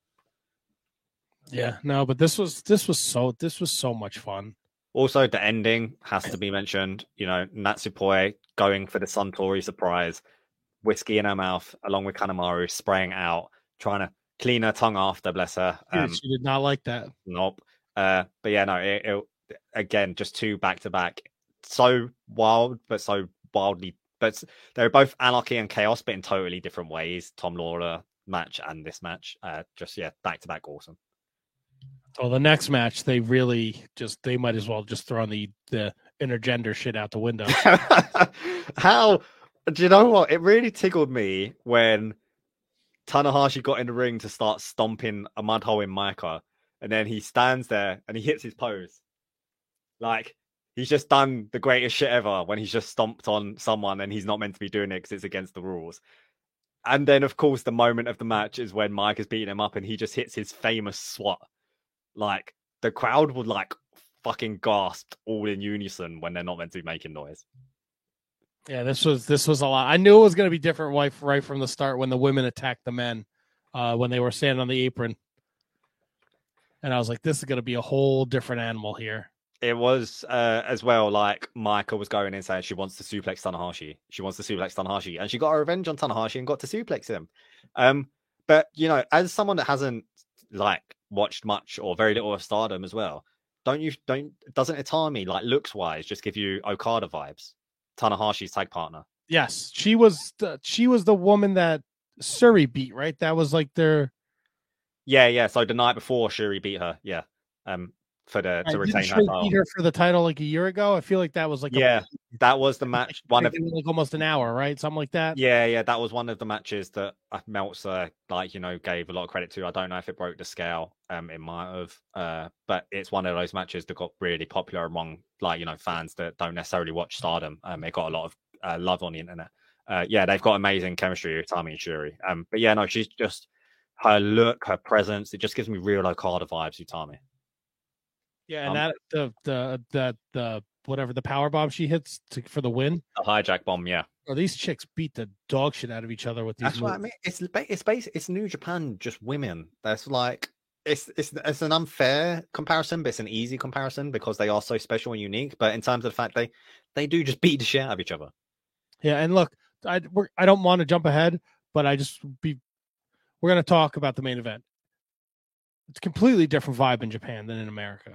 Yeah, no, but this was this was so this was so much fun. Also, the ending has to be mentioned. You know, Natsupoi going for the Suntory surprise, whiskey in her mouth, along with Kanemaru spraying out, trying to clean her tongue after. Bless her. Um, she did not like that. Nope. Uh, but yeah, no. It, it, again, just two back to back. So wild, but so wildly. But they're both anarchy and chaos, but in totally different ways. Tom Lawler match and this match, uh, just yeah, back to back, awesome. Well, the next match, they really just, they might as well just throw the, the intergender shit out the window. How, do you know what? It really tickled me when Tanahashi got in the ring to start stomping a mud hole in Micah. And then he stands there and he hits his pose. Like, he's just done the greatest shit ever when he's just stomped on someone and he's not meant to be doing it because it's against the rules. And then, of course, the moment of the match is when Mike is beating him up and he just hits his famous swat. Like, the crowd would, like, fucking gasp all in unison when they're not meant to be making noise. Yeah, this was this was a lot. I knew it was going to be different right, right from the start when the women attacked the men uh, when they were standing on the apron. And I was like, this is going to be a whole different animal here. It was, uh, as well, like, Micah was going in saying she wants to suplex Tanahashi. She wants to suplex Tanahashi. And she got her revenge on Tanahashi and got to suplex him. Um, but, you know, as someone that hasn't, like, watched much or very little of Stardom as well, don't you, don't, doesn't Itami, like, looks-wise, just give you Okada vibes? Tanahashi's tag partner. Yes, she was the, she was the woman that Suri beat, right? That was, like, their... Yeah, yeah, so the night before Shuri beat her, yeah. Um, for the to retain her title. Beat her for the title like a year ago. I feel like that was like yeah, a, that was the match. One of like almost an hour, right? Something like that. Yeah, yeah, that was one of the matches that Meltzer, like you know, gave a lot of credit to. I don't know if it broke the scale. Um, it might have. Uh, but it's one of those matches that got really popular among like you know fans that don't necessarily watch Stardom. Um, it got a lot of uh, love on the internet. Uh, yeah, they've got amazing chemistry, Utami and Shuri. Um, but yeah, no, she's just her look, her presence. It just gives me real Okada vibes, Utami. Yeah, and um, that the the the the whatever the power bomb she hits to, for the win, the hijack bomb, yeah. Oh, these chicks beat the dog shit out of each other with these. That's moves. What I mean. It's it's basic. It's New Japan, just women. That's like it's it's it's an unfair comparison, but it's an easy comparison because they are so special and unique. But in terms of the fact they they do just beat the shit out of each other. Yeah, and look, I we're, I don't want to jump ahead, but I just be we're gonna talk about the main event. It's a completely different vibe in Japan than in America.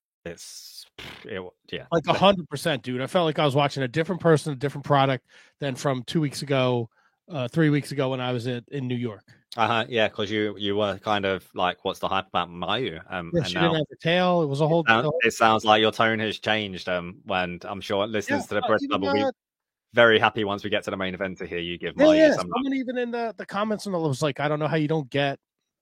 It's it, yeah, like a hundred percent, dude. I felt like I was watching a different person, a different product than from two weeks ago, uh, three weeks ago when I was at, in New York. Uh huh. Yeah, because you you were kind of like, what's the hype about Mayu? Um, yeah, and she now, didn't have the tail. It was a whole. It sounds, whole... it sounds like your tone has changed. Um, when I'm sure listeners yeah, to the press club will be very happy once we get to the main event to hear you give yeah, Mayu yeah. some. Someone even in the the comments and all was like, I don't know how you don't get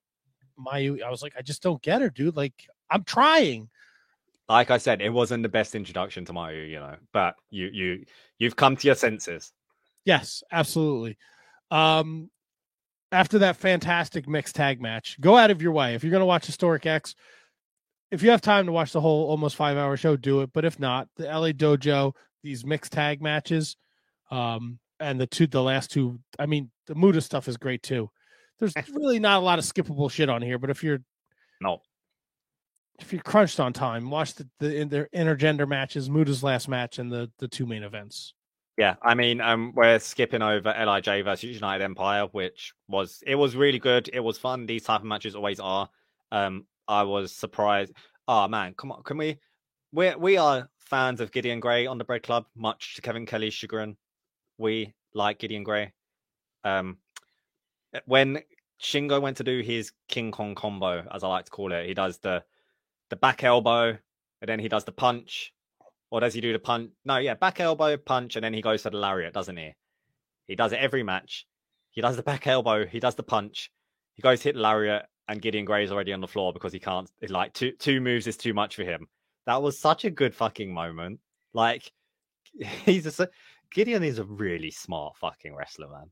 Mayu. I was like, I just don't get her, dude. Like, I'm trying. Like I said, it wasn't the best introduction to Mayu, you know, but you you you've come to your senses. Yes, absolutely. Um, after that fantastic mixed tag match, go out of your way. If you're going to watch Historic X, if you have time to watch the whole almost five hour show, do it. But if not, the L A Dojo, these mixed tag matches, um, and the two, the last two, I mean, the Muta stuff is great too. There's really not a lot of skippable shit on here, but if you're no, if you're crunched on time, watch the, the in their intergender matches, Muta's last match, and the the two main events. Yeah, I mean, um, we're skipping over L I J versus United Empire, which was it was really good. It was fun. These type of matches always are. Um, I was surprised. Oh man, come on, can we? We we are fans of Gideon Grey on the Bread Club, much to Kevin Kelly's chagrin. We like Gideon Grey. Um, when Shingo went to do his King Kong combo, as I like to call it, he does the the back elbow, and then he does the punch. Or does he do the punch? No, yeah, back elbow, punch, and then he goes for the lariat, doesn't he? He does it every match. He does the back elbow, he does the punch, he goes to hit the lariat, and Gideon Grey is already on the floor because he can't. It's like two two moves is too much for him. That was such a good fucking moment. Like he's a Gideon is a really smart fucking wrestler, man.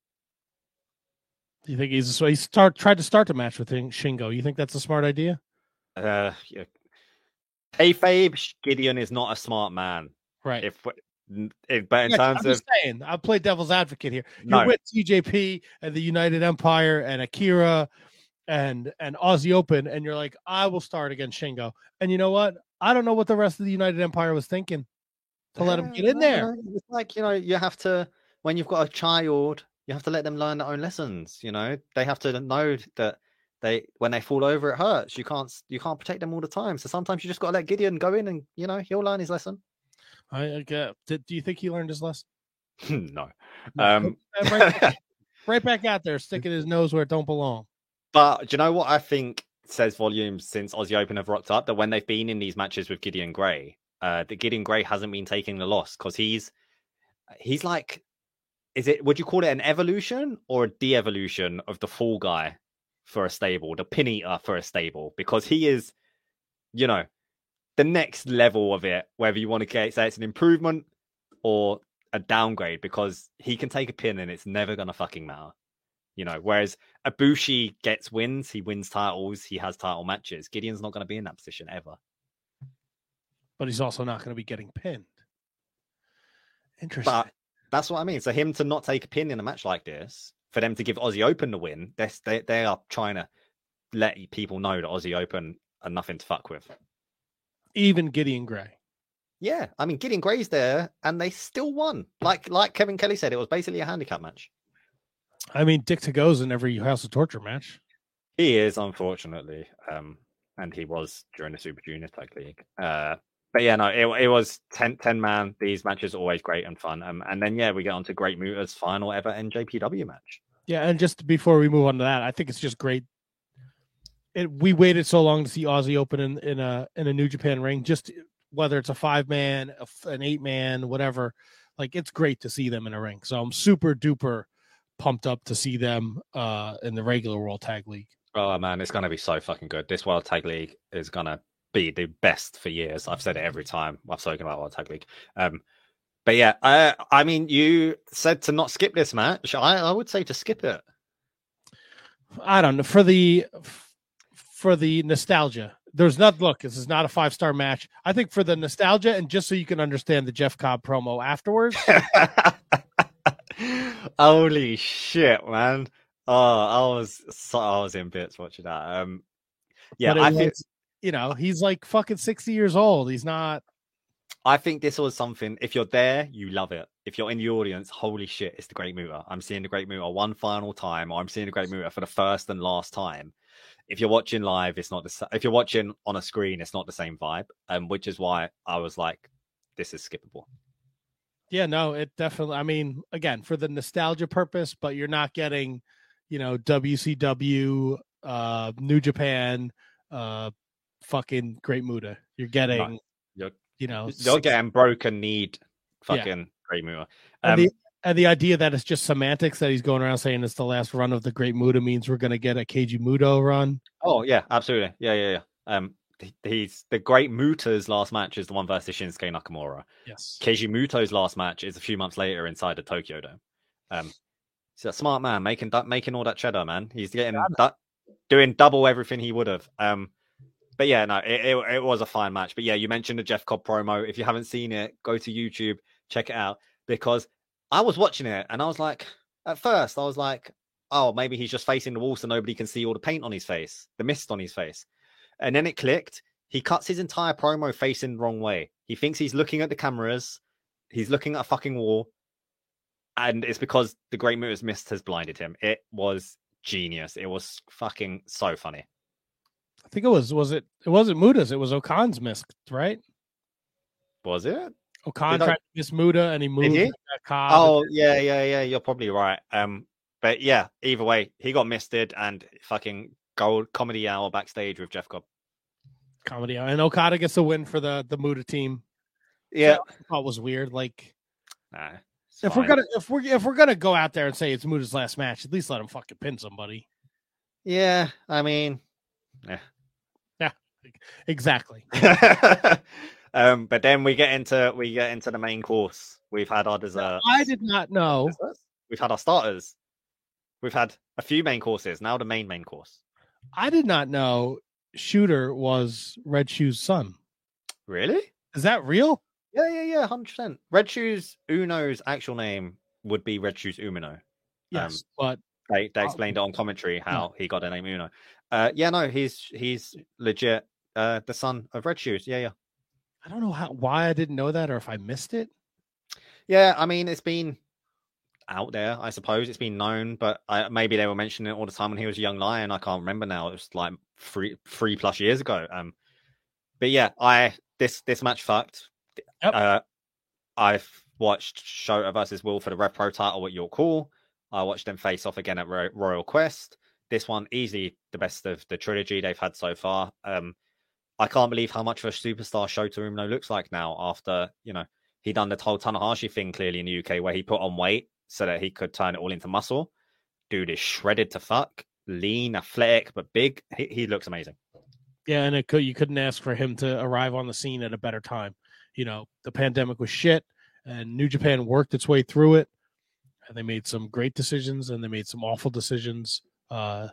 Do you think he's so he start tried to start the match with Shingo? You think that's a smart idea? Uh, yeah. Kayfabe, Gideon is not a smart man, right? If, if but in yeah, terms I'm of just saying, I'll play devil's advocate here. You're no. with T J P and the United Empire and Akira and and Aussie Open, and you're like, I will start against Shingo. And you know what? I don't know what the rest of the United Empire was thinking to let him get in there. It's like, you know, you have to, when you've got a child, you have to let them learn their own lessons. You know, they have to know that. They when they fall over, it hurts. You can't you can't protect them all the time. So sometimes you just got to let Gideon go in, and you know he'll learn his lesson. I, I get. Did, do you think he learned his lesson? no. no. Um, right, back, right back out there, sticking his nose where it don't belong. But do you know what I think says volumes since Aussie Open have rocked up? That when they've been in these matches with Gideon Grey, uh, that Gideon Grey hasn't been taking the loss because he's he's like, is it? Would you call it an evolution or a de-evolution of the Fall Guy? For a stable, the pin eater for a stable, because he is, you know, the next level of it, whether you want to say it's an improvement or a downgrade, because he can take a pin and it's never going to fucking matter, you know, whereas Ibushi gets wins, he wins titles, he has title matches. Gideon's not going to be in that position ever. But he's also not going to be getting pinned. Interesting. But that's what I mean. So him to not take a pin in a match like this, for them to give Aussie Open the win, they they are trying to let people know that Aussie Open are nothing to fuck with. Even Gideon Grey. Yeah, I mean Gideon Grey's there, and they still won. Like like Kevin Kelly said, it was basically a handicap match. I mean, Dick to goes in every House of Torture match. He is, unfortunately, um, and he was during the Super Junior Tag League. Uh, but yeah, no, it it was ten, ten man. These matches are always great and fun. Um, and then yeah, we get on to Great Muta's final ever N J P W match. Yeah, and just before we move on to that, I think it's just great. It, we waited so long to see Aussie Open in, in a in a New Japan ring, just whether it's a five man, a, an eight man, whatever. Like it's great to see them in a ring. So I'm super duper pumped up to see them uh, in the regular World Tag League. Oh man, it's gonna be so fucking good. This World Tag League is gonna be the best for years. I've said it every time I've spoken about World Tag League. Um, but yeah, I, I mean, you said to not skip this match. I, I would say to skip it. I don't know for the for the nostalgia. There's not look. This is not a five star match. I think for the nostalgia and just so you can understand the Jeff Cobb promo afterwards. Holy shit, man! Oh, I was so, I was in bits watching that. Um, yeah, I think. You know, he's like fucking sixty years old. He's not. I think this was something. If you're there, you love it. If you're in the audience, holy shit, it's the Great Muta. I'm seeing the Great Muta one final time, or I'm seeing the Great Muta for the first and last time. If you're watching live, it's not the. If you're watching on a screen, it's not the same vibe. Um, which is why I was like, this is skippable. Yeah, no, it definitely. I mean, again, for the nostalgia purpose, but you're not getting, you know, W C W, uh, New Japan, uh. Fucking Great Muta. You're getting, no, you're, you know, you're six... getting broken need. Fucking yeah. Great Muta. Um, and, the, and the idea that it's just semantics that he's going around saying it's the last run of the Great Muta means we're going to get a Keiji Muto run. Oh yeah, absolutely. Yeah, yeah, yeah. Um, he's the Great Muta's last match is the one versus Shinsuke Nakamura. Yes. Keiji Muto's last match is a few months later inside the Tokyo Dome. Um, He's a smart man, making making all that cheddar, man. He's getting du- doing double everything he would have. Um, but yeah, no, it, it it was a fine match. But yeah, you mentioned the Jeff Cobb promo. If you haven't seen it, go to YouTube, check it out. Because I was watching it and I was like, at first, I was like, oh, maybe he's just facing the wall so nobody can see all the paint on his face, the mist on his face. And then it clicked. He cuts his entire promo facing the wrong way. He thinks he's looking at the cameras. He's looking at a fucking wall. And it's because the Great Muta's mist has blinded him. It was genius. It was fucking so funny. I think it was, was it, it wasn't Muta's, it was Okan's mist, right? Was it? Okan tried to miss Muta and he moved. He? Oh, yeah, yeah, yeah. You're probably right. Um, But yeah, either way, he got misted and fucking gold comedy hour backstage with Jeff Cobb. Comedy hour. And Okada gets a win for the, the Muta team. Yeah. So I thought was weird. Like, nah, if fine. we're gonna if we're if we're gonna go out there and say it's Muta's last match, at least let him fucking pin somebody. Yeah, I mean, yeah, yeah, exactly. um, but then we get into we get into the main course. We've had our desserts. I did not know. We've had our starters. We've had a few main courses. Now the main main course. I did not know Shooter was Red Shoe's son. Really? Is that real? Yeah, yeah, yeah, one hundred percent. Red Shoes Uno's actual name would be Red Shoes Umino. Yes, um, but they, they explained it on commentary how he got the name Uno. Uh, yeah, no, he's he's legit uh, the son of Red Shoes. Yeah, yeah. I don't know how why I didn't know that or if I missed it. Yeah, I mean, it's been out there, I suppose. It's been known, but I, maybe they were mentioning it all the time when he was a young lion. I can't remember now. It was like three three plus years ago. Um, but yeah, I this this match fucked. Yep. Uh, I've watched Shota versus Will for the Rev Pro title at York Hall. I watched them face off again at Ro- Royal Quest. This one easily the best of the trilogy they've had so far. Um, I can't believe how much of a superstar Shota Umino looks like now after, you know, he done the whole Tanahashi thing clearly in the U K where he put on weight so that he could turn it all into muscle. Dude is shredded to fuck, lean, athletic, but big. He, he looks amazing. Yeah, and it could you couldn't ask for him to arrive on the scene at a better time. You know, the pandemic was shit, and New Japan worked its way through it, and they made some great decisions, and they made some awful decisions. Uh,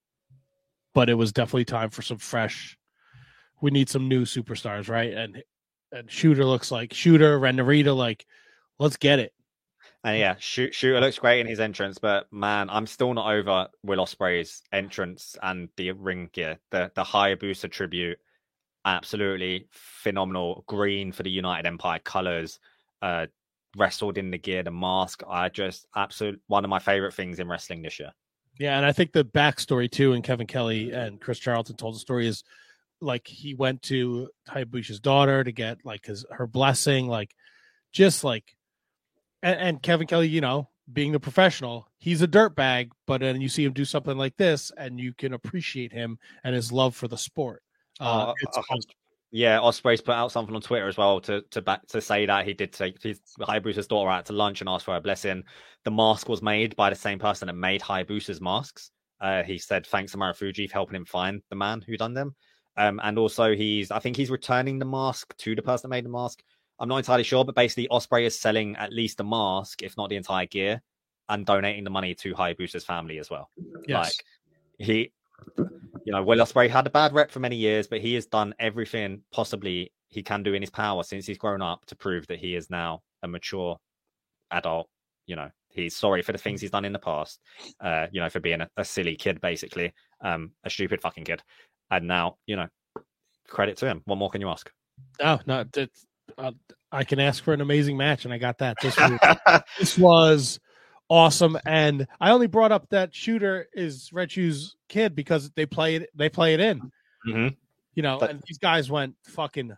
but it was definitely time for some fresh. We need some new superstars, right? And and Shooter looks like Shooter, Ren Narita, like, let's get it. And yeah, Shoot, Shooter looks great in his entrance, but man, I'm still not over Will Ospreay's entrance and the ring gear, the the Hayabusa tribute. Absolutely phenomenal. Green for the United Empire colors, uh, wrestled in the gear, the mask. I just absolutely one of my favorite things in wrestling this year. Yeah, and I think the backstory too, and Kevin Kelly and Chris Charlton told the story is like he went to Hayabusa's daughter to get like his her blessing, like just like, and, and Kevin Kelly, you know, being the professional, he's a dirtbag, but then you see him do something like this, and you can appreciate him and his love for the sport. Uh, uh, it's uh, yeah, Ospreay's put out something on Twitter as well to to back to say that he did take his Hayabusa's daughter out to lunch and ask for a blessing. The mask was made by the same person that made Hayabusa's masks. Uh, he said thanks to Marufuji for helping him find the man who done them. Um, and also he's, I think he's returning the mask to the person that made the mask. I'm not entirely sure, but basically Ospreay is selling at least the mask, if not the entire gear, and donating the money to Hayabusa's family as well. Yes. Like he, you know, Will Ospreay had a bad rep for many years, but he has done everything possibly he can do in his power since he's grown up to prove that he is now a mature adult. You know, he's sorry for the things he's done in the past, uh, you know, for being a, a silly kid, basically, um, a stupid fucking kid. And now, you know, credit to him. What more can you ask? Oh, no, that, uh, I can ask for an amazing match, and I got that. This was, this was awesome. And I only brought up that Shooter is Red Shoe's kid because they play it, they play it in. Mm-hmm. You know, But, and these guys went fucking,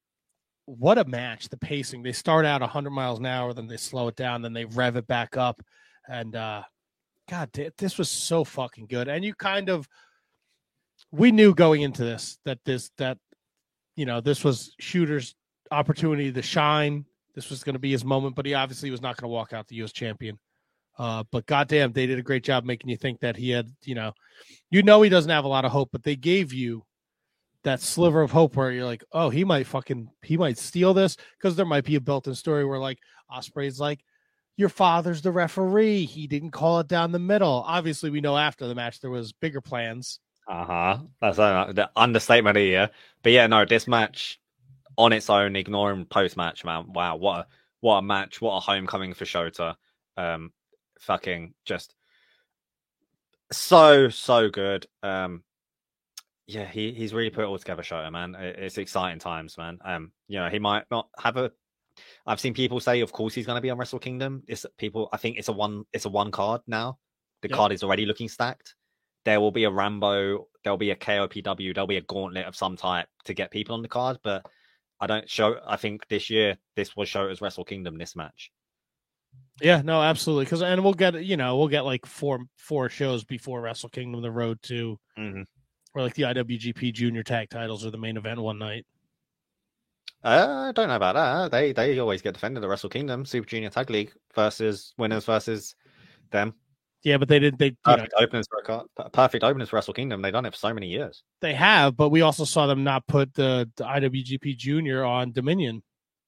what a match. The pacing. They start out one hundred miles an hour, then they slow it down, then they rev it back up. And, uh, God, this was so fucking good. And you kind of, we knew going into this that this, that, you know, this was Shooter's opportunity to shine. This was going to be his moment, but he obviously was not going to walk out the U S champion. Uh, but goddamn, they did a great job making you think that he had, you know, you know, he doesn't have a lot of hope, but they gave you that sliver of hope where you're like, oh, he might fucking, he might steal this, because there might be a built-in story where like Ospreay's like, your father's the referee. He didn't call it down the middle. Obviously, we know after the match there was bigger plans. Uh huh. That's uh, the understatement of the year. But yeah, no, this match on its own, ignoring post match, man. Wow, what a what a match! What a homecoming for Shota. Um, fucking just so so good. Um, yeah, he he's really put it all together, Shota, man. It's exciting times, man. Um, you know, he might not have a. I've seen people say, of course, he's going to be on Wrestle Kingdom. It's people. I think it's a one. It's a one card now. The yep. card is already looking stacked. There will be a Rambo, there'll be a K O P W, there'll be a gauntlet of some type to get people on the card, but I don't show. I think this year, this was Shota's Wrestle Kingdom, this match. Yeah, no, absolutely. Because and we'll get, you know, we'll get like four four shows before Wrestle Kingdom, the road to, mm-hmm. where like the I W G P Junior Tag Titles are the main event one night. Uh, I don't know about that. They they always get defended at Wrestle Kingdom, Super Junior Tag League versus winners versus them. Yeah, but they did. They perfect you know, openers for a card. Perfect openers for Wrestle Kingdom. They've done it for so many years. They have, but we also saw them not put the, the I W G P Junior on Dominion.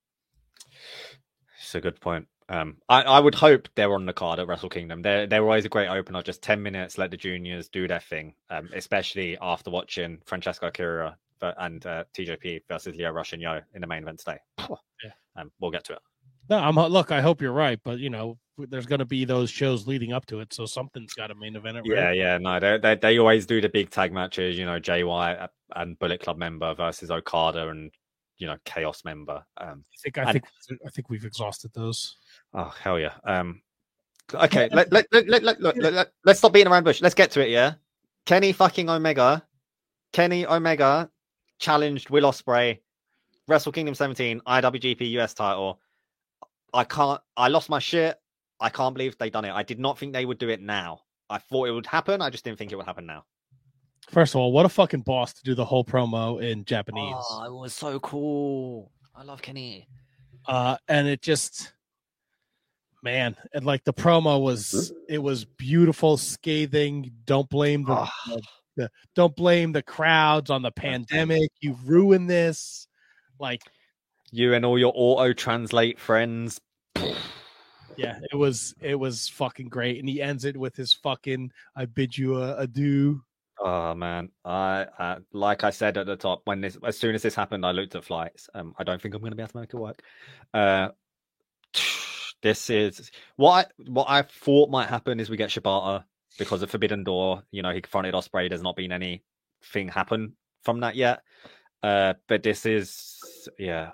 It's a good point. Um, I, I would hope they're on the card at Wrestle Kingdom. They're they're always a great opener. Just ten minutes, let the juniors do their thing. Um, especially after watching Francesco Akira and uh, T J P versus Leo Rush and Yo in the main event today. Yeah. Um, we'll get to it. No, I'm look. I hope you're right, but you know, there's going to be those shows leading up to it, so something's got a main event. It, right? Yeah, yeah, no, they, they they always do the big tag matches. You know, Jay White and Bullet Club member versus Okada and you know Chaos member. Um, I think I and, think I think we've exhausted those. Oh hell yeah. Um, okay, let let let let let, let, let let's stop beating around the bush. Let's get to it. Yeah, Kenny fucking Omega, Kenny Omega challenged Will Ospreay, Wrestle Kingdom seventeen, I W G P U S title. I can't, I lost my shit. I can't believe they done it. I did not think they would do it now. I thought it would happen. I just didn't think it would happen now. First of all, what a fucking boss to do the whole promo in Japanese. Oh, it was so cool. I love Kenny. Uh, and it just, man, and like the promo was, it was beautiful, scathing. Don't blame the, oh. the, the don't blame the crowds on the pandemic. You ruined this. Like, you and all your auto translate friends. Yeah, it was it was fucking great, and he ends it with his fucking "I bid you a adieu." Oh man, I uh, like I said at the top when this as soon as this happened, I looked at flights. Um, I don't think I'm going to be able to make it work. Uh, this is what I what I thought might happen is we get Shibata because of Forbidden Door. You know, he confronted Ospreay. There's not been anything happen from that yet. Uh, but this is yeah.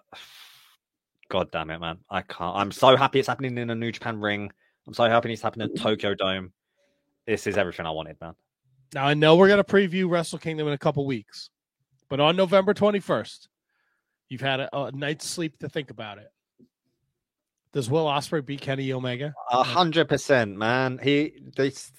God damn it, man. I can't. I'm so happy it's happening in a New Japan ring. I'm so happy it's happening at Tokyo Dome. This is everything I wanted, man. Now, I know we're going to preview Wrestle Kingdom in a couple weeks, but on November twenty-first, you've had a, a night's sleep to think about it. Does Will Ospreay beat Kenny Omega? A hundred percent, man. He, this,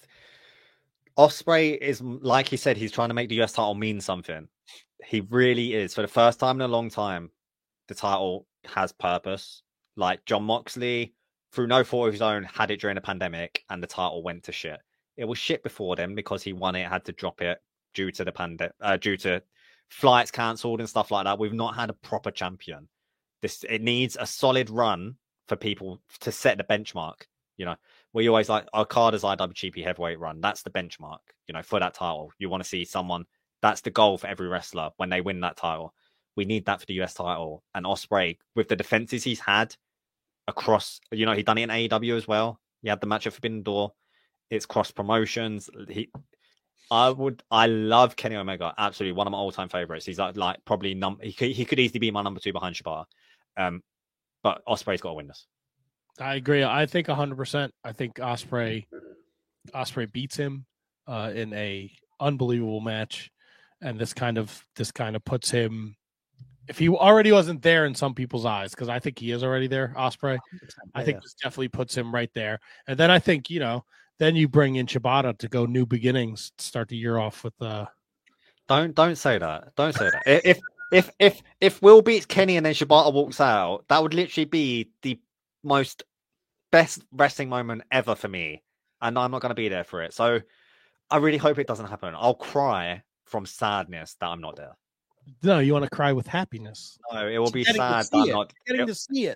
Ospreay is, like he said, he's trying to make the U S title mean something. He really is. For the first time in a long time, the title has purpose. Like John Moxley, through no fault of his own, had it during the pandemic and the title went to shit. It was shit before then because he won it, had to drop it due to the pandemic, uh, due to flights cancelled and stuff like that. We've not had a proper champion. This it needs a solid run for people to set the benchmark. You know, we always like Okada's I W G P heavyweight run. That's the benchmark. You know, for that title, you want to see someone. That's the goal for every wrestler when they win that title. We need that for the U S title. And Ospreay, with the defenses he's had across, you know, he done it in A E W as well. He had the match at Forbidden Door. It's cross promotions. He, I would, I love Kenny Omega. Absolutely, one of my all time favorites. He's like, like probably num. He could, he could easily be my number two behind Shibata. Um, but Ospreay's got to win this. I agree. I think a hundred percent. I think Ospreay, Ospreay beats him uh, in a unbelievable match, and this kind of this kind of puts him. If he already wasn't there in some people's eyes, because I think he is already there, Ospreay, I think this definitely puts him right there. And then I think, you know, then you bring in Shibata to go new beginnings, start the year off with. Uh... Don't don't say that. Don't say that. If if if if Will beats Kenny and then Shibata walks out, that would literally be the most best wrestling moment ever for me, and I'm not going to be there for it. So I really hope it doesn't happen. I'll cry from sadness that I'm not there. No, you want to cry with happiness. No, it will be sad that I'm not getting to see it.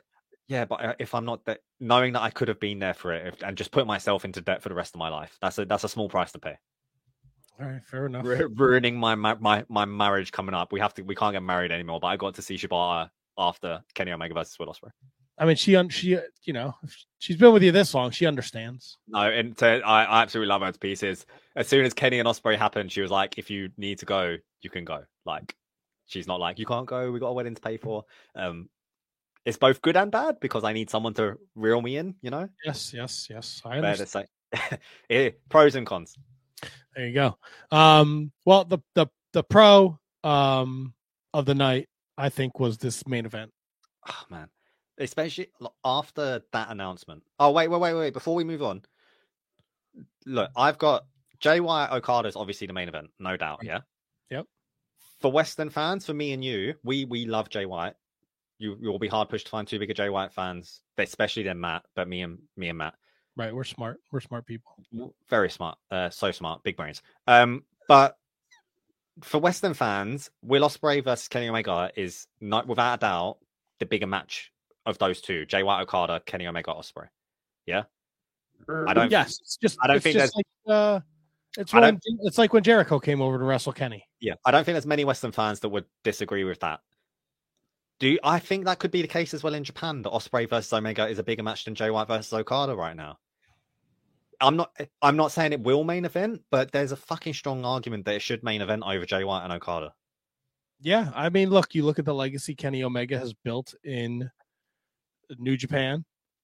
Yeah, but if I'm not there, knowing that I could have been there for it if, and just put myself into debt for the rest of my life, that's a that's a small price to pay. All right, fair enough. Ru- ruining my my my marriage coming up. We have to. We can't get married anymore. But I got to see Shibata after Kenny Omega versus Will Ospreay. I mean, she she you know she's been with you this long. She understands. No, and to, I, I absolutely love her to pieces. As soon as Kenny and Ospreay happened, she was like, "If you need to go, you can go." Like, she's not like, "You can't go. We got a wedding to pay for." Um, it's both good and bad because I need someone to reel me in. You know. Yes, yes, yes. I But understand. it's like it, pros and cons. There you go. Um, well, the the the pro um of the night, I think, was this main event. Oh man. Especially after that announcement. Oh, wait, wait, wait, wait. Before we move on, look, I've got Jay White Okada's obviously the main event, no doubt, yeah? Yep. For Western fans, for me and you, we we love Jay White. You, you'll be hard pushed to find two bigger Jay White fans, especially than Matt, but me and me and Matt. Right, we're smart. We're smart people. Very smart. Uh, so smart. Big brains. Um, but for Western fans, Will Ospreay versus Kenny Omega is, not without a doubt, the bigger match of those two, Jay White Okada, Kenny Omega Ospreay. Yeah, I don't. Yes, it's just. I don't it's think just there's. like, uh, it's I when it's like when Jericho came over to wrestle Kenny. Yeah, I don't think there's many Western fans that would disagree with that. Do you, I think that could be the case as well in Japan? That Ospreay versus Omega is a bigger match than Jay White versus Okada right now. I'm not. I'm not saying it will main event, but there's a fucking strong argument that it should main event over Jay White and Okada. Yeah, I mean, look, you look at the legacy Kenny Omega has built in New Japan,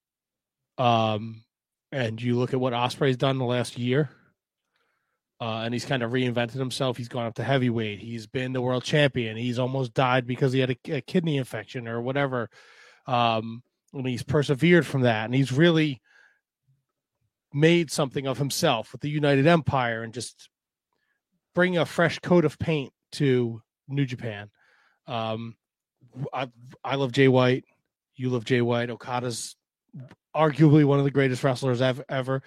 um, and you look at what Ospreay's done the last year, uh, and he's kind of reinvented himself. He's gone up to heavyweight. He's been the world champion. He's almost died because he had a, a kidney infection or whatever, um, and he's persevered from that, and he's really made something of himself with the United Empire and just bring a fresh coat of paint to New Japan. Um, I, I love Jay White. You love Jay White. Okada's arguably one of the greatest wrestlers ever. ever.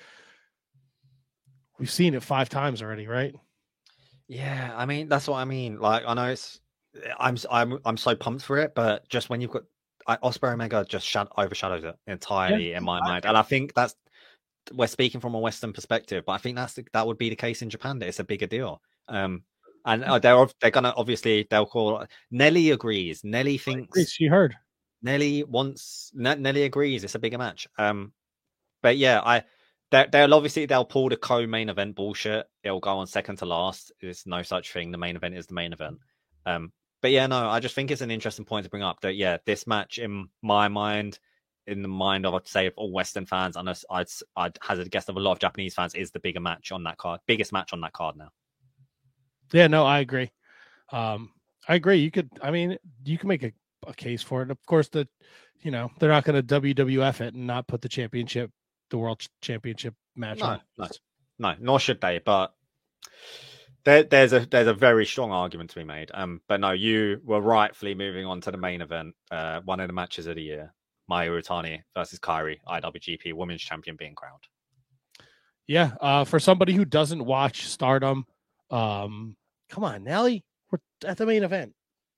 We've seen it five times already, right? Yeah, I mean that's what I mean. Like I know it's, I'm I'm I'm so pumped for it, but just when you've got I, Ospreay Omega, just shad- overshadows it entirely yeah. in my mind, and I think that's we're speaking from a Western perspective, but I think that's the, that would be the case in Japan. That it's a bigger deal. Um, And uh, they're they're gonna obviously they'll call Nelly agrees. Nelly thinks she heard. Nelly wants N- Nelly agrees. It's a bigger match. Um, but yeah, I they, they'll obviously they'll pull the co-main event bullshit. It'll go on second to last. There's no such thing. The main event is the main event. Um, but yeah, no, I just think it's an interesting point to bring up. That yeah, this match in my mind, in the mind of I'd say of all Western fans, and I'd I'd hazard a guess of a lot of Japanese fans, is the bigger match on that card, biggest match on that card now. Yeah, no, I agree. Um, I agree. You could, I mean, you can make a, a case for it. Of course, the, you know, they're not going to W W F it and not put the championship, the world championship match no, on. No, no, nor should they. But there, there's a there's a very strong argument to be made. Um, but no, you were rightfully moving on to the main event. Uh, one of the matches of the year, Mayu Iwatani versus Kairi, I W G P Women's Champion being crowned. Yeah, uh, for somebody who doesn't watch Stardom. Um, come on, Nelly, we're at the main event.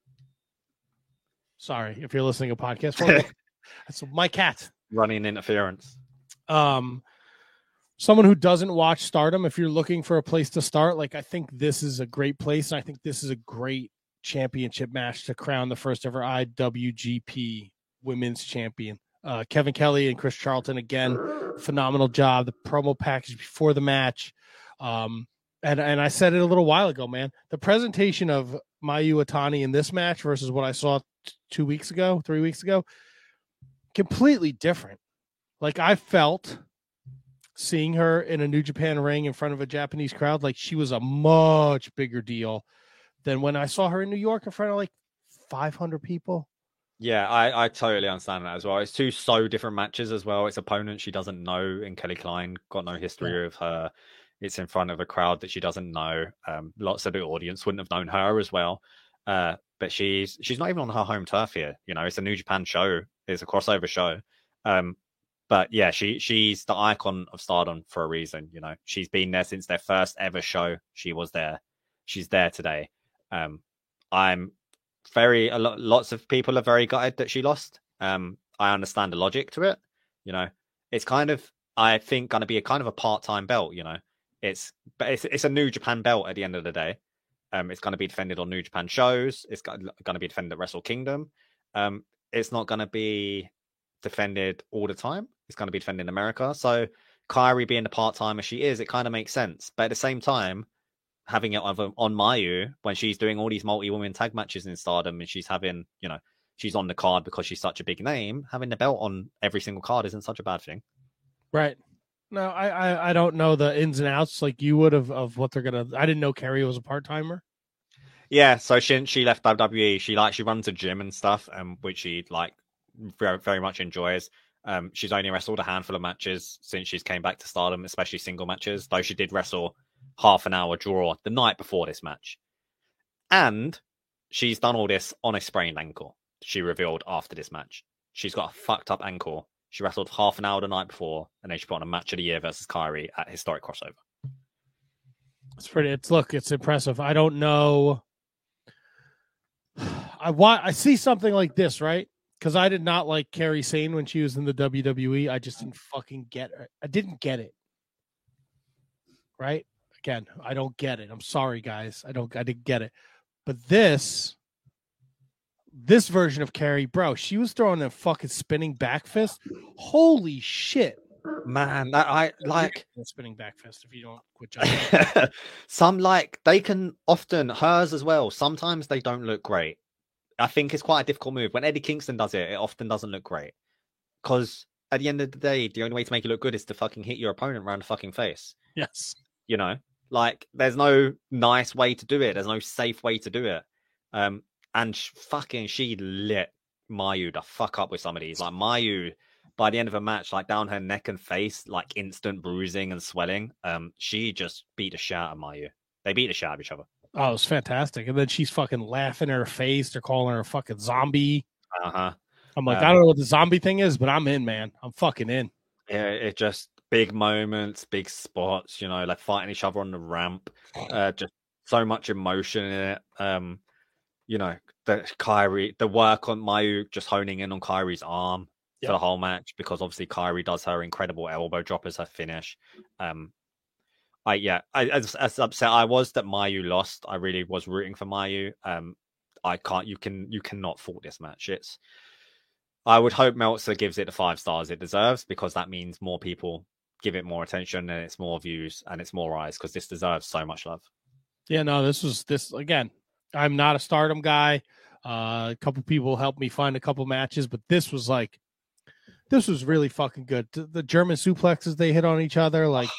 Sorry if you're listening to a podcast. That's my cat running interference. Um, someone who doesn't watch Stardom, if you're looking for a place to start, like I think this is a great place, and I think this is a great championship match to crown the first ever I W G P Women's Champion. Uh, Kevin Kelly and Chris Charlton again, phenomenal job. The promo package before the match. Um, And and I said it a little while ago, man. The presentation of Mayu Iwatani in this match versus what I saw t- two weeks ago, three weeks ago, completely different. Like I felt seeing her in a New Japan ring in front of a Japanese crowd, like she was a much bigger deal than when I saw her in New York in front of like five hundred people. Yeah, I, I totally understand that as well. It's two so different matches as well. It's opponents she doesn't know in Kelly Klein, got no history yeah. of her. It's in front of a crowd that she doesn't know. Um, lots of the audience wouldn't have known her as well. Uh, but she's she's not even on her home turf here. You know, it's a New Japan show. It's a crossover show. Um, but yeah, she she's the icon of Stardom for a reason. You know, she's been there since their first ever show. She was there. She's there today. Um, I'm very a lot. Lots of people are very gutted that she lost. Um, I understand the logic to it. You know, it's kind of, I think, going to be a kind of a part-time belt. You know, it's but it's it's a New Japan belt at the end of the day. Um, it's going to be defended on New Japan shows. It's going to be defended at Wrestle Kingdom. Um, it's not going to be defended all the time. It's going to be defended in America. So Kairi being the part-timer she is, it kind of makes sense. But at the same time, having it on, on Mayu when she's doing all these multi-women tag matches in Stardom and she's having, you know, she's on the card because she's such a big name, having the belt on every single card isn't such a bad thing. Right. No, I, I, I don't know the ins and outs like you would of, of what they're going to, I didn't know Kairi was a part-timer. Yeah. So she, she left W W E. She like, she runs a gym and stuff, um, which she like very, very much enjoys. Um, she's only wrestled a handful of matches since she's came back to Stardom, especially single matches, though she did wrestle half an hour draw the night before this match. And she's done all this on a sprained ankle. She revealed after this match. She's got a fucked up ankle. She wrestled half an hour the night before, and then she put on a match of the year versus Kairi at Historic Crossover. It's pretty, it's, look, it's impressive. I don't know. I want, I see something like this, right? Because I did not like Kairi Sane when she was in the W W E. I just didn't fucking get it. I didn't get it. Right? Again, I don't get it. I'm sorry, guys. I don't. I didn't get it. But this, this version of Kairi, bro, she was throwing a fucking spinning back fist. Holy shit, man! That I like spinning back fist. If you don't quit judging, some like they can often hers as well. Sometimes they don't look great. I think it's quite a difficult move. When Eddie Kingston does it, it often doesn't look great. Because at the end of the day, the only way to make it look good is to fucking hit your opponent around the fucking face. Yes. You know, like there's no nice way to do it. There's no safe way to do it. Um, and sh- fucking she lit Mayu to fuck up with some of these. Like Mayu, by the end of a match, like down her neck and face, like instant bruising and swelling. Um, she just beat the shit out of Mayu. They beat the shit out of each other. Oh, it was fantastic. And then she's fucking laughing in her face. They're calling her a fucking zombie. Uh-huh. I'm like, um, I don't know what the zombie thing is, but I'm in, man. I'm fucking in. Yeah, it just big moments, big spots, you know, like fighting each other on the ramp. Uh, just so much emotion in it. Um, you know, the Kairi, the work on Mayu just honing in on Kairi's arm yep. for the whole match, because obviously Kairi does her incredible elbow drop as her finish. Um, I yeah, I, as, as upset I was that Mayu lost, I really was rooting for Mayu. Um, I can't, you can, you cannot fault this match. It's, I would hope Meltzer gives it the five stars it deserves, because that means more people give it more attention and it's more views and it's more eyes, because this deserves so much love. Yeah, no, this was this again. I'm not a Stardom guy. Uh, a couple people helped me find a couple matches, but this was like, this was really fucking good. The, the German suplexes they hit on each other, like.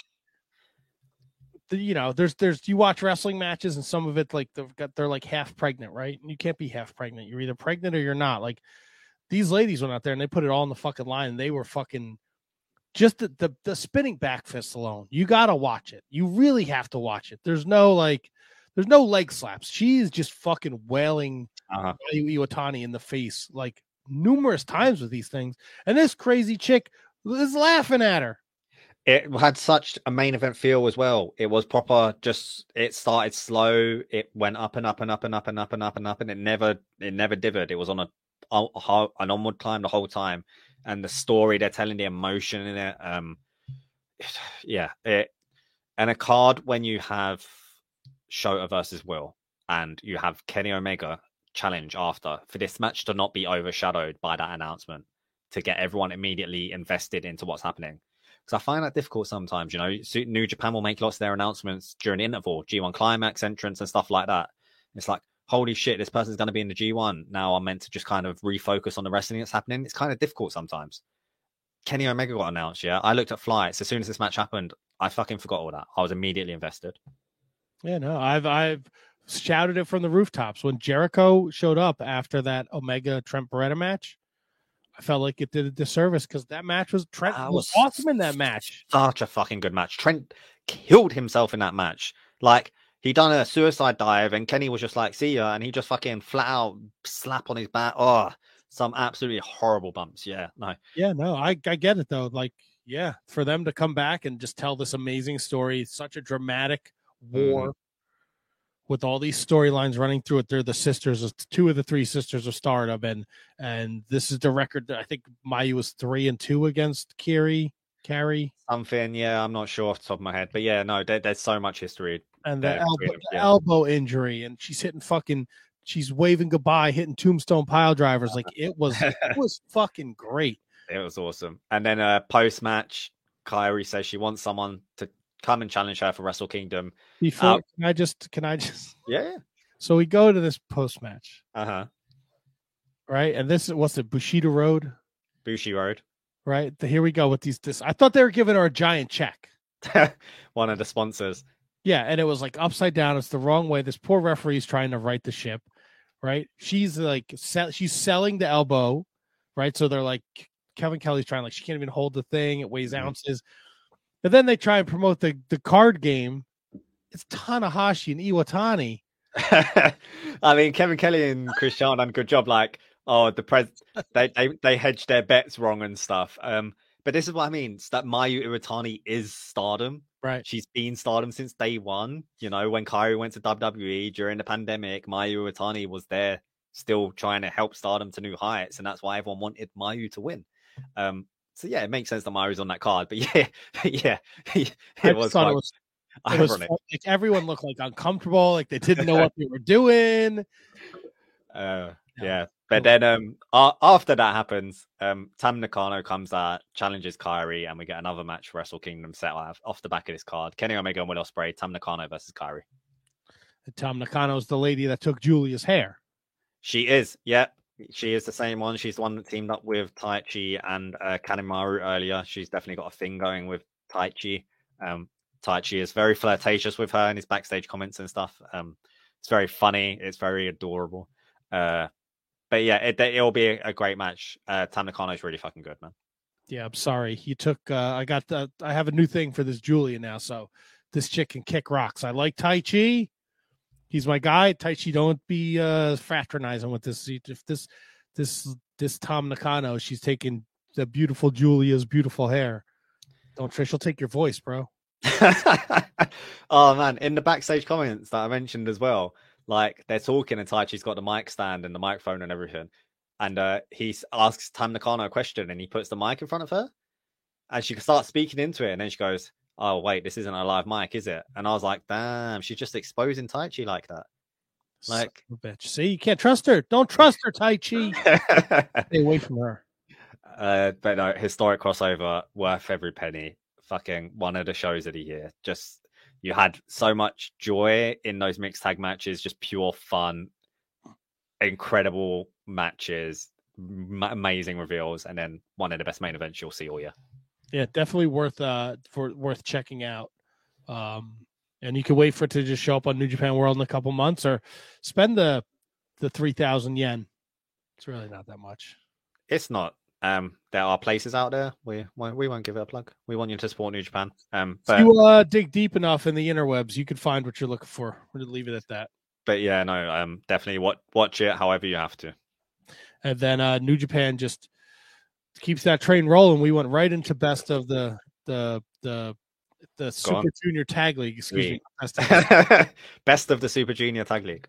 You know, there's, there's, you watch wrestling matches and some of it, like they've got, they're like half pregnant, right? And you can't be half pregnant. You're either pregnant or you're not. Like these ladies went out there and they put it all on the fucking line. And they were fucking just the, the, the spinning back fist alone. You got to watch it. You really have to watch it. There's no like, there's no leg slaps. She is just fucking wailing uh-huh. Iwatani in the face like numerous times with these things. And this crazy chick is laughing at her. It had such a main event feel as well. It was proper, just, it started slow. It went up and up and up and up and up and up and up, and it never, it never divered. It was on a, a an onward climb the whole time. And the story they're telling, the emotion in it. Um, yeah. It, and a card when you have Shota versus Will and you have Kenny Omega challenge after, for this match to not be overshadowed by that announcement, to get everyone immediately invested into what's happening. Because I find that difficult sometimes, you know. New Japan will make lots of their announcements during the interval, G one Climax entrance and stuff like that. It's like, holy shit, this person's going to be in the G one. Now I'm meant to just kind of refocus on the wrestling that's happening. It's kind of difficult sometimes. Kenny Omega got announced, yeah. I looked at flights. As soon as this match happened, I fucking forgot all that. I was immediately invested. Yeah, no, I've I've shouted it from the rooftops. When Jericho showed up after that Omega Trent Beretta match, I felt like it did a disservice, because that match was Trent was, was awesome in that match. Such a fucking good match. Trent killed himself in that match. Like, he done a suicide dive and Kenny was just like, see ya, and he just fucking flat out slap on his back. Oh, some absolutely horrible bumps. Yeah, no. Yeah, no, I, I get it though. Like, yeah, for them to come back and just tell this amazing story, such a dramatic war. Mm. with all these storylines running through it. They're the sisters of two of the three sisters of Stardom, and and this is the record that I think Mayu was three and two against Kiri. Carrie. Something, yeah, I'm not sure off the top of my head, but yeah, no, there, there's so much history. And the, elbow, them, the yeah. elbow injury, and she's hitting fucking, she's waving goodbye, hitting tombstone pile drivers. Like it was, it was fucking great. It was awesome. And then uh, post match, Kairi says she wants someone to come and challenge her for Wrestle Kingdom. Before, uh, can I just, can I just? Yeah. yeah. So we go to this post match. Uh huh. Right, and this is what's it, Bushido Road. Bushi Road. Right, here we go with these. This I thought they were giving her a giant check. One of the sponsors. Yeah, and it was like upside down. It's the wrong way. This poor referee's trying to right the ship. Right, she's like sell, she's selling the elbow. Right, so they're like Kevin Kelly's trying like she can't even hold the thing. It weighs mm-hmm. ounces. But then they try and promote the the card game. It's Tanahashi and Iwatani. I mean, Kevin Kelly and Christian done a good job. Like. Oh, the pres they, they they hedged their bets wrong and stuff. Um, but this is what I mean. It's that Mayu Iwatani is Stardom. Right. She's been Stardom since day one. You know, when Kairi went to W W E during the pandemic, Mayu Iwatani was there still trying to help Stardom to new heights, and that's why everyone wanted Mayu to win. Um, so yeah, it makes sense that Mayu's on that card. But yeah, yeah, it I was thought quite it was, it was like everyone looked like uncomfortable, like they didn't know what they were doing. Uh, yeah. But then um, after that happens, um, Tam Nakano comes out, challenges Kairi, and we get another match for Wrestle Kingdom set off, off the back of this card. Kenny Omega and Will Ospreay, Tam Nakano versus Kairi. Tam Nakano's the lady that took Julia's hair. She is, yeah. She is the same one. She's the one that teamed up with Taichi and uh, Kanemaru earlier. She's definitely got a thing going with Taichi. Um, Taichi is very flirtatious with her in his backstage comments and stuff. Um, it's very funny. It's very adorable. Uh, But yeah, it, it'll be a, a great match. Uh, Tam Nakano is really fucking good, man. Yeah, I'm sorry. You took, uh, I got the, I have a new thing for this Julia now. So this chick can kick rocks. I like Taichi. He's my guy. Taichi, don't be uh, fraternizing with this. If this, this, this Tam Nakano, she's taking the beautiful Julia's beautiful hair. Don't try. She'll take your voice, bro. Oh, man. In the backstage comments that I mentioned as well, like they're talking and Taichi's got the mic stand and the microphone and everything. And uh, he asks Tam Nakano a question and he puts the mic in front of her and she starts speaking into it. And then she goes, oh, wait, this isn't a live mic, is it? And I was like, damn, she's just exposing Taichi like that. Like, bitch. See, you can't trust her. Don't trust her, Taichi. Stay away from her. Uh, but no, historic crossover, worth every penny. Fucking one of the shows of the year. Just, you had so much joy in those mixed tag matches, just pure fun, incredible matches, m- amazing reveals, and then one of the best main events you'll see all year. Yeah, definitely worth uh for worth checking out. Um, and you can wait for it to just show up on New Japan World in a couple months, or spend the the three thousand yen. It's really not that much. It's not. Um, there are places out there. We we won't give it a plug. We want you to support New Japan. Um, but if you uh, dig deep enough in the interwebs, you could find what you're looking for. We're gonna leave it at that. But yeah, no, um, definitely watch watch it however you have to. And then uh, New Japan just keeps that train rolling. We went right into best of the the the the Go Super on. Junior Tag League. Excuse we... me, best of... best of the Super Junior Tag League.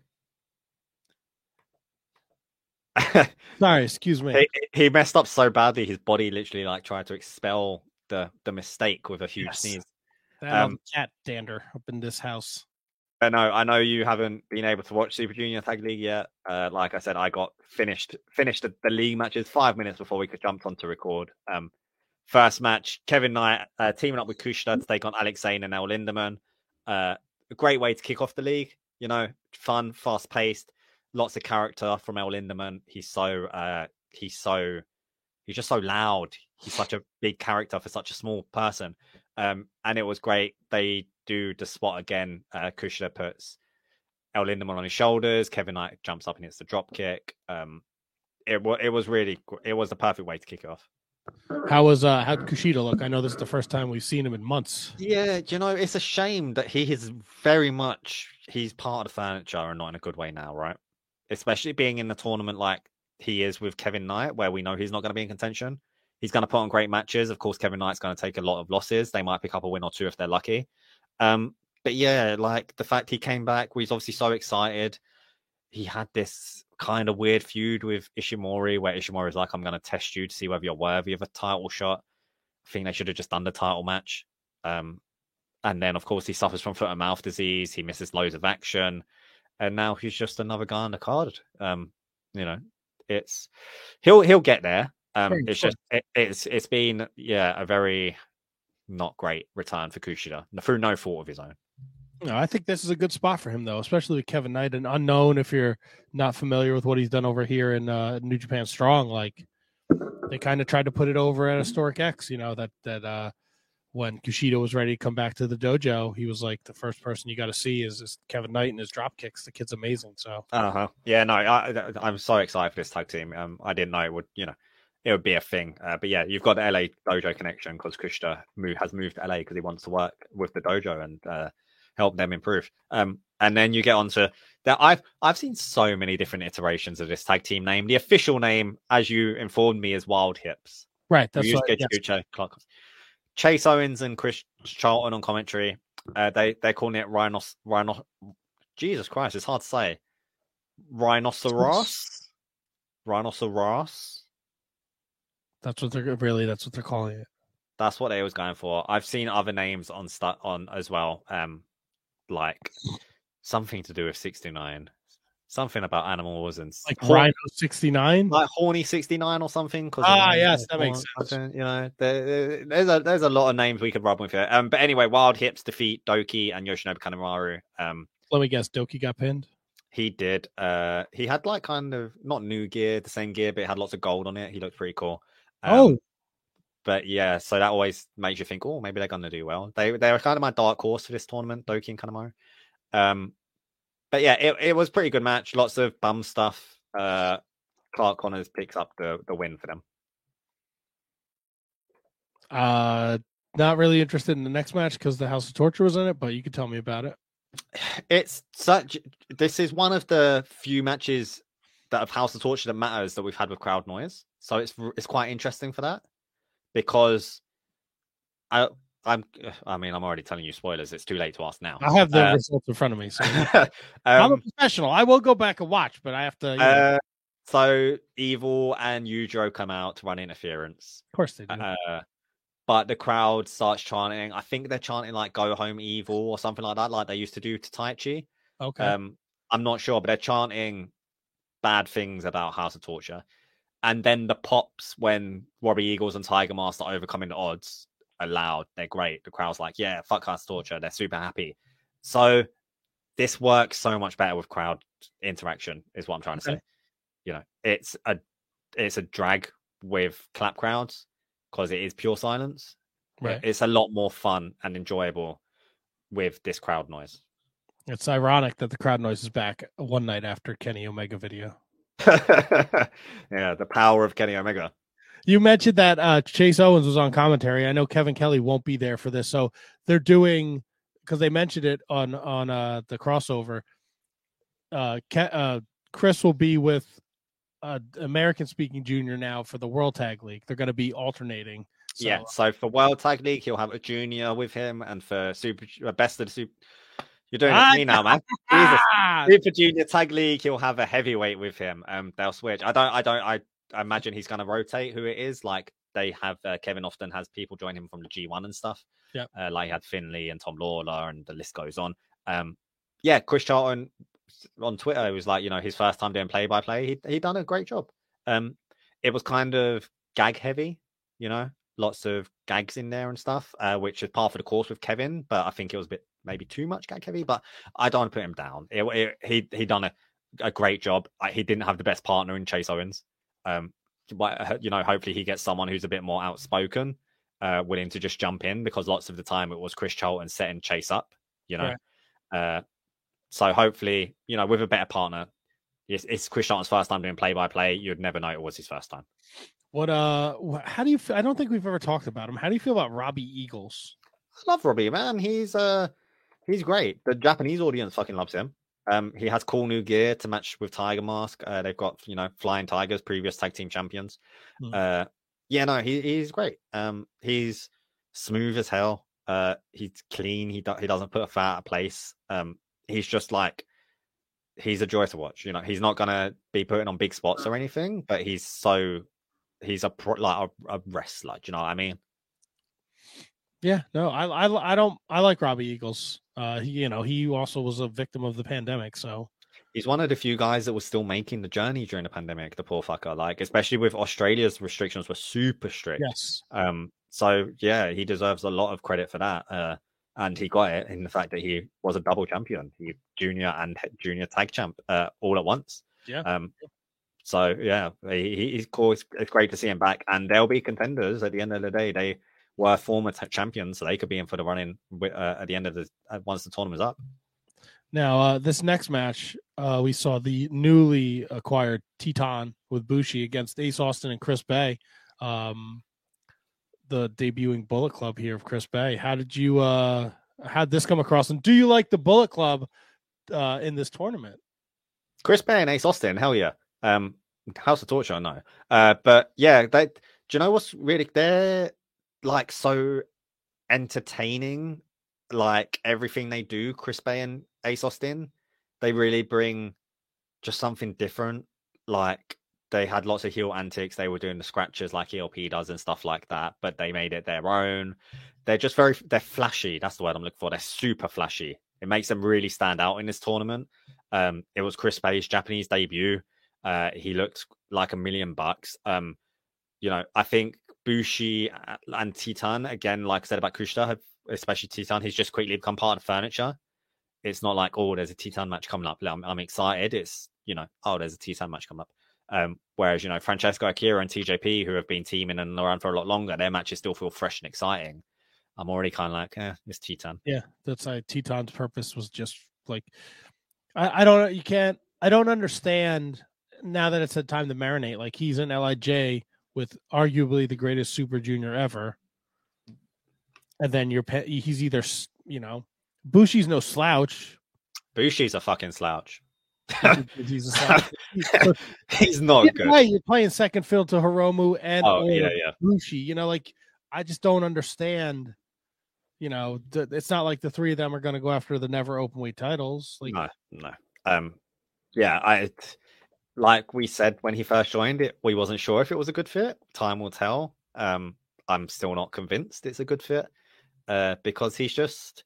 Sorry, excuse me. He, he messed up so badly. His body literally like tried to expel the the mistake with a huge yes. sneeze. That um, cat dander up in this house. I know. I know you haven't been able to watch Super Junior Tag League yet. Uh, like I said, I got finished finished the, the league matches five minutes before we could jump on to record. Um, first match: Kevin Knight uh, teaming up with Kushida to take on Alex Zane and El Lindaman. Uh, a great way to kick off the league. You know, fun, fast paced. Lots of character from El Lindaman. He's so, uh, he's so, he's just so loud. He's such a big character for such a small person. Um, and it was great. They do the spot again. Uh, Kushida puts El Lindaman on his shoulders. Kevin Knight jumps up and hits the drop kick. Um, it was, it was really, it was the perfect way to kick it off. How was, uh, how'd Kushida look? I know this is the first time we've seen him in months. Yeah, you know, it's a shame that he is very much, he's part of the furniture and not in a good way now, right? Especially being in the tournament like he is with Kevin Knight, where we know he's not going to be in contention. He's going to put on great matches. Of course, Kevin Knight's going to take a lot of losses. They might pick up a win or two if they're lucky. Um, but yeah, like the fact he came back, we was obviously so excited. He had this kind of weird feud with Ishimori, where Ishimori's like, I'm going to test you to see whether you're worthy of a title shot. I think they should have just done the title match. Um, and then, of course, he suffers from foot and mouth disease. He misses loads of action. And now he's just another guy on the card. Um, you know, it's he'll he'll get there. Um, it's just it, it's it's been yeah a very not great return for Kushida through no fault of his own. No, I think this is a good spot for him, though, especially with Kevin Knight, an unknown. If you're not familiar with what he's done over here in uh, New Japan Strong, like they kind of tried to put it over at Historic X. You know that that uh, when Kushida was ready to come back to the dojo, he was like the first person you got to see is, is Kevin Knight and his drop kicks. The kid's amazing. So, uh huh, yeah, no, I, I'm so excited for this tag team. Um, I didn't know it would, you know, it would be a thing. Uh, but yeah, you've got the L A dojo connection because Kushida move, has moved to L A because he wants to work with the dojo and. Uh, help them improve. Um, and then you get onto that. I've I've seen so many different iterations of this tag team name. The official name, as you informed me, is Wild Hips. Right. That's what, yes. Chase Owens and Chris Charlton on commentary. Uh, they they're calling it Rhinos Rhino. Jesus Christ, it's hard to say. Rhinoceros. Rhinoceros. That's what they're really. That's what they're calling it. That's what they was going for. I've seen other names on stu- on as well. Um. Like something to do with sixty-nine, something about animals and like Rhino sixty-nine, like Horny sixty-nine or something. Ah, yes, that makes sense. You know, there, there's a there's a lot of names we could rub with here. Um, but anyway, Wild Hips defeat Doki and Yoshinobu Kanemaru. Um, let me guess, Doki got pinned. He did. Uh, he had like kind of not new gear, the same gear, but it had lots of gold on it. He looked pretty cool. Um, oh. But yeah, so that always makes you think, oh, maybe they're going to do well. They they were kind of my dark horse for this tournament, Doki and Kanemaru. Um, but yeah, it, it was a pretty good match. Lots of bum stuff. Uh, Clark Connors picks up the, the win for them. Uh, not really interested in the next match because the House of Torture was in it, but you could tell me about it. It's such. This is one of the few matches that of House of Torture that matters that we've had with crowd noise. So it's it's quite interesting for that. Because I, I'm, I mean, I'm already telling you spoilers. It's too late to ask now. I have the uh, results in front of me. So. um, I'm a professional. I will go back and watch, but I have to. You know. uh, so Evil and Yujiro come out to run interference. Of course they do. Uh, but the crowd starts chanting. I think they're chanting like "Go home, Evil" or something like that, like they used to do to Taichi. Okay. Um, I'm not sure, but they're chanting bad things about House of Torture. And then the pops when Robbie Eagles and Tiger Mask are overcoming the odds are loud. They're great. The crowd's like, yeah, fuck House of Torture. They're super happy. So this works so much better with crowd interaction is what I'm trying to okay. say. You know, it's a it's a drag with clap crowds because it is pure silence. Right. It's a lot more fun and enjoyable with this crowd noise. It's ironic that the crowd noise is back one night after Kenny Omega video. Yeah, the power of Kenny Omega. You mentioned that uh, Chase Owens was on commentary. I know Kevin Kelly won't be there for this, so they're doing because they mentioned it on on uh, the crossover. Uh, Ke- uh, Chris will be with uh, American Speaking Junior now for the World Tag League. They're going to be alternating. So, yeah, so for World Tag League, he'll have a junior with him, and for Super Best of the Super. You're doing it to me now, man. Jesus. Super Junior Tag League, he'll have a heavyweight with him. Um, they'll switch. I don't, I don't, I, I imagine he's going to rotate who it is. Like they have, uh, Kevin often has people join him from the G one and stuff. Yeah. Uh, like he had Finley and Tom Lawler, and the list goes on. Um, yeah, Chris Charlton on Twitter, it was like, you know, his first time doing play by play. He he done a great job. Um, it was kind of gag heavy, you know, lots of gags in there and stuff, uh, which is par for the course with Kevin. But I think it was a bit. Maybe too much gag heavy, but I don't want to put him down. It, it, he he done a, a great job. I, he didn't have the best partner in Chase Owens. Um, but you know, hopefully he gets someone who's a bit more outspoken, uh, willing to just jump in because lots of the time it was Chris Charlton setting Chase up. You know, right. uh, so hopefully you know with a better partner, it's, it's Chris Charlton's first time doing play by play. You'd never know it was his first time. What uh, how do you? I don't think we've ever talked about him. How do you feel about Robbie Eagles? I love Robbie, man. He's uh. He's great. The Japanese audience fucking loves him. Um, he has cool new gear to match with Tiger Mask. Uh, they've got, you know, Flying Tigers, previous tag team champions. Mm. Uh, yeah, no, he he's great. Um, he's smooth as hell. Uh, he's clean. He do- he doesn't put a foot out of place. Um, he's just like he's a joy to watch. You know, he's not gonna be putting on big spots or anything, but he's so he's a pro- like a, a wrestler. Do you know what I mean? Yeah, no, I, I, I don't, I like Robbie Eagles. Uh, he, you know, he also was a victim of the pandemic, so he's one of the few guys that was still making the journey during the pandemic. The poor fucker, like especially with Australia's restrictions were super strict. Yes. Um. So yeah, he deserves a lot of credit for that. Uh, and he got it in the fact that he was a double champion, he junior and junior tag champ, uh, all at once. Yeah. Um. So yeah, he, he's cool. It's, it's great to see him back, and they'll be contenders at the end of the day. They were former t- champions, so they could be in for the running uh, at the end of the uh, once the tournament's up. Now, uh, this next match, uh, we saw the newly acquired Teton with Bushi against Ace Austin and Chris Bay, um, the debuting Bullet Club here of Chris Bay. How did you uh, how did this come across, and do you like the Bullet Club uh, in this tournament? Chris Bay and Ace Austin, hell yeah. Um, House of Torture, I know, uh, but yeah, they. Do you know what's really they're like so entertaining, like everything they do. Chris Bay and Ace Austin, they really bring just something different. Like they had lots of heel antics. They were doing the scratches like E L P does and stuff like that, but they made it their own. They're just very, they're flashy. That's the word I'm looking for. They're super flashy. It makes them really stand out in this tournament. Um, it was Chris Bay's Japanese debut. Uh, he looked like a million bucks. Um, you know, I think Bushi and Teton, again, like I said about Kushida, have, especially Teton, he's just quickly become part of furniture. It's not like, oh, there's a Teton match coming up. I'm, I'm excited. It's, you know, oh, there's a Teton match coming up. Um, whereas, you know, Francesco Akira and T J P, who have been teaming and around for a lot longer, their matches still feel fresh and exciting. I'm already kind of like, eh, it's Teton. Yeah, that's like Teton's purpose was just like, I, I don't, you can't, I don't understand now that it's a time to marinate. Like he's an L I J with arguably the greatest super junior ever. And then you're, he's either, you know, Bushi's no slouch. Bushi's a fucking slouch. He's a slouch. He's not good. Play, you're playing second fiddle to Hiromu and oh, yeah, yeah. Bushi. You know, like, I just don't understand. You know, th- it's not like the three of them are going to go after the never open weight titles. Like, no, no. Um, yeah, I like we said when he first joined it, we wasn't sure if it was a good fit. Time will tell. Um, I'm still not convinced it's a good fit. Uh, because he's just,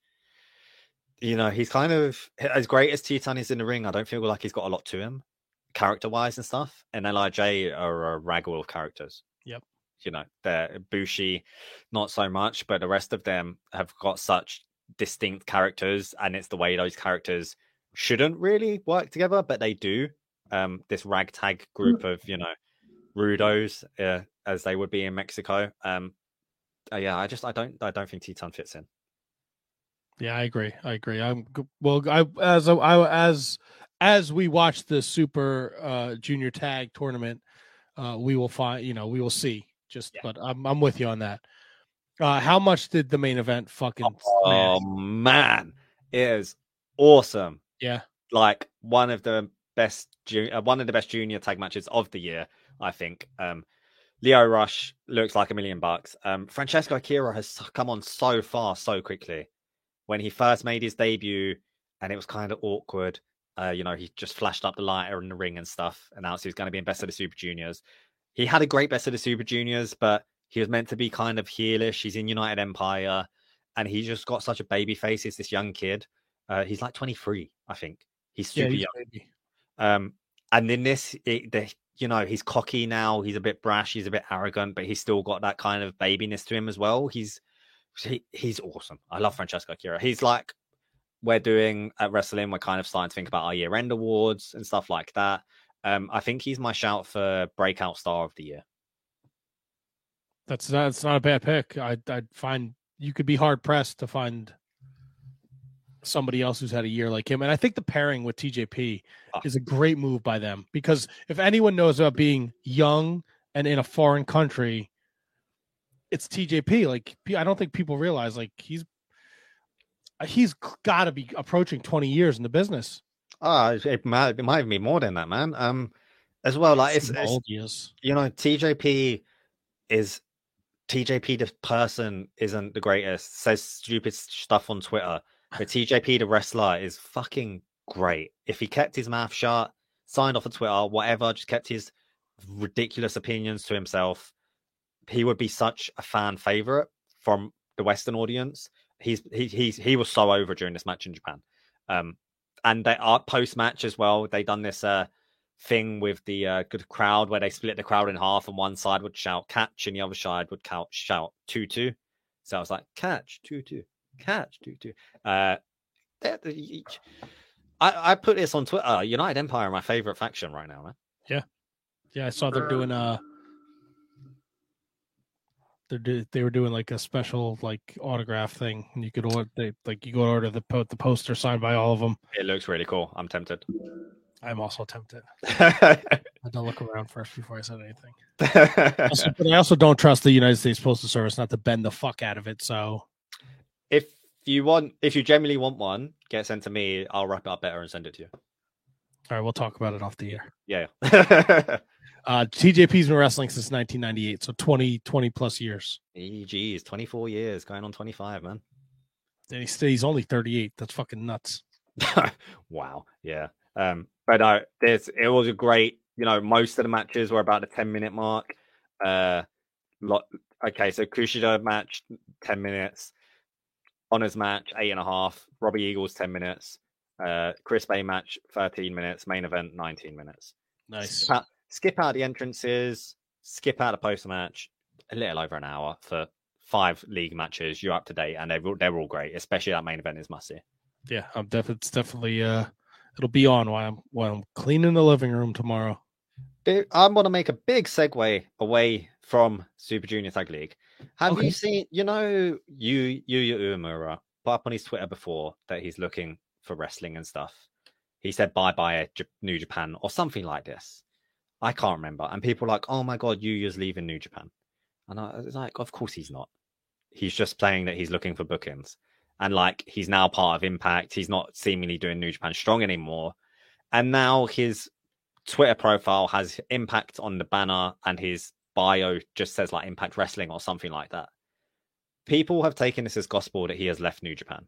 you know, he's kind of as great as Teton is in the ring. I don't feel like he's got a lot to him, character wise and stuff. And L I J are a raggle of characters. Yep. You know, they're Bushi, not so much, but the rest of them have got such distinct characters, and it's the way those characters shouldn't really work together, but they do. Um, this ragtag group of, you know, rudos, uh, as they would be in Mexico. Um, uh, yeah, I just I don't I don't think Teton fits in. Yeah, I agree. I agree. I'm well. I as I as as we watch the Super uh, Junior Tag Tournament, uh, we will find. You know, we will see. Just, yeah. But I'm I'm with you on that. Uh, how much did the main event fucking? Oh smash? Man, it is awesome. Yeah, like one of the best, uh, one of the best junior tag matches of the year, I think. Um, Lio Rush looks like a million bucks. Um, Francesco Akira has come on so far, so quickly. When he first made his debut, and it was kind of awkward. Uh, you know, he just flashed up the lighter in the ring and stuff, announced he was going to be in Best of the Super Juniors. He had a great Best of the Super Juniors, but he was meant to be kind of heelish. He's in United Empire, and he just got such a baby face. He's this young kid. Uh, he's like twenty-three, I think. He's super yeah, he's young. Baby. Um, and in this, it, the, you know, he's cocky now. He's a bit brash. He's a bit arrogant, but he's still got that kind of babiness to him as well. He's he, he's awesome. I love Francesco Akira. He's like, we're doing at wrestling, we're kind of starting to think about our year-end awards and stuff like that. Um, I think he's my shout for breakout star of the year. That's that's not a bad pick. I I'd find you could be hard pressed to find somebody else who's had a year like him. And I think the pairing with T J P oh. is a great move by them, because if anyone knows about being young and in a foreign country, it's T J P. Like, I don't think people realize, like, he's he's got to be approaching twenty years in the business. Oh, it might, it might be more than that, man. Um, as well, like it's, old, yes. You know, T J P is T J P, the person, isn't the greatest. Says stupid stuff on Twitter. But T J P, the wrestler, is fucking great. If he kept his mouth shut, signed off of Twitter, whatever, just kept his ridiculous opinions to himself, he would be such a fan favorite from the Western audience. He's he he's he was so over during this match in Japan. Um, and they are post match as well. They done this uh thing with the uh, good crowd where they split the crowd in half, and one side would shout catch, and the other side would count, shout two two. So I was like, catch two two, catch two two. Uh, I I put this on Twitter. United Empire are my favorite faction right now, man. Yeah, yeah. I saw they're doing a. They do, they were doing like a special like autograph thing, and you could order they like you go order the po- the poster signed by all of them. It looks really cool. I'm tempted. I'm also tempted. I had to look around first before I said anything. also, but I also don't trust the United States Postal Service not to bend the fuck out of it. So, if you want, if you genuinely want one, get it sent to me. I'll wrap it up better and send it to you. All right, we'll talk about it off the air. Yeah. uh, T J P's been wrestling since nineteen ninety-eight, so twenty, twenty plus years. E G's, twenty-four years, going on twenty-five, man. And he's he's only thirty-eight. That's fucking nuts. Wow. Yeah. Um, but no, this it was a great. You know, most of the matches were about the ten minute mark. Uh, lot. Okay, so Kushida match ten minutes. Honors match eight and a half. Robbie Eagles ten minutes. Uh, Chris Bay match thirteen minutes. Main event nineteen minutes. Nice. Skip out, skip out the entrances. Skip out the post match. A little over an hour for five league matches. You're up to date, and they're they're all great. Especially that main event is must see. Yeah, I'm def- it's definitely uh, it'll be on while I'm while I'm cleaning the living room tomorrow. I want to make a big segue away from Super Junior Tag League. Have Okay. you seen? You know, Yu Yuya Uemura put up on his Twitter before that he's looking for wrestling and stuff. He said bye bye New Japan or something like this. I can't remember. And people are like, oh my god, Yuya's leaving New Japan. And I was like, of course he's not. He's just playing that he's looking for bookings. And like, he's now part of Impact. He's not seemingly doing New Japan Strong anymore. And now his Twitter profile has Impact on the banner, and his bio just says like Impact Wrestling or something like that. People have taken this as gospel that he has left New Japan.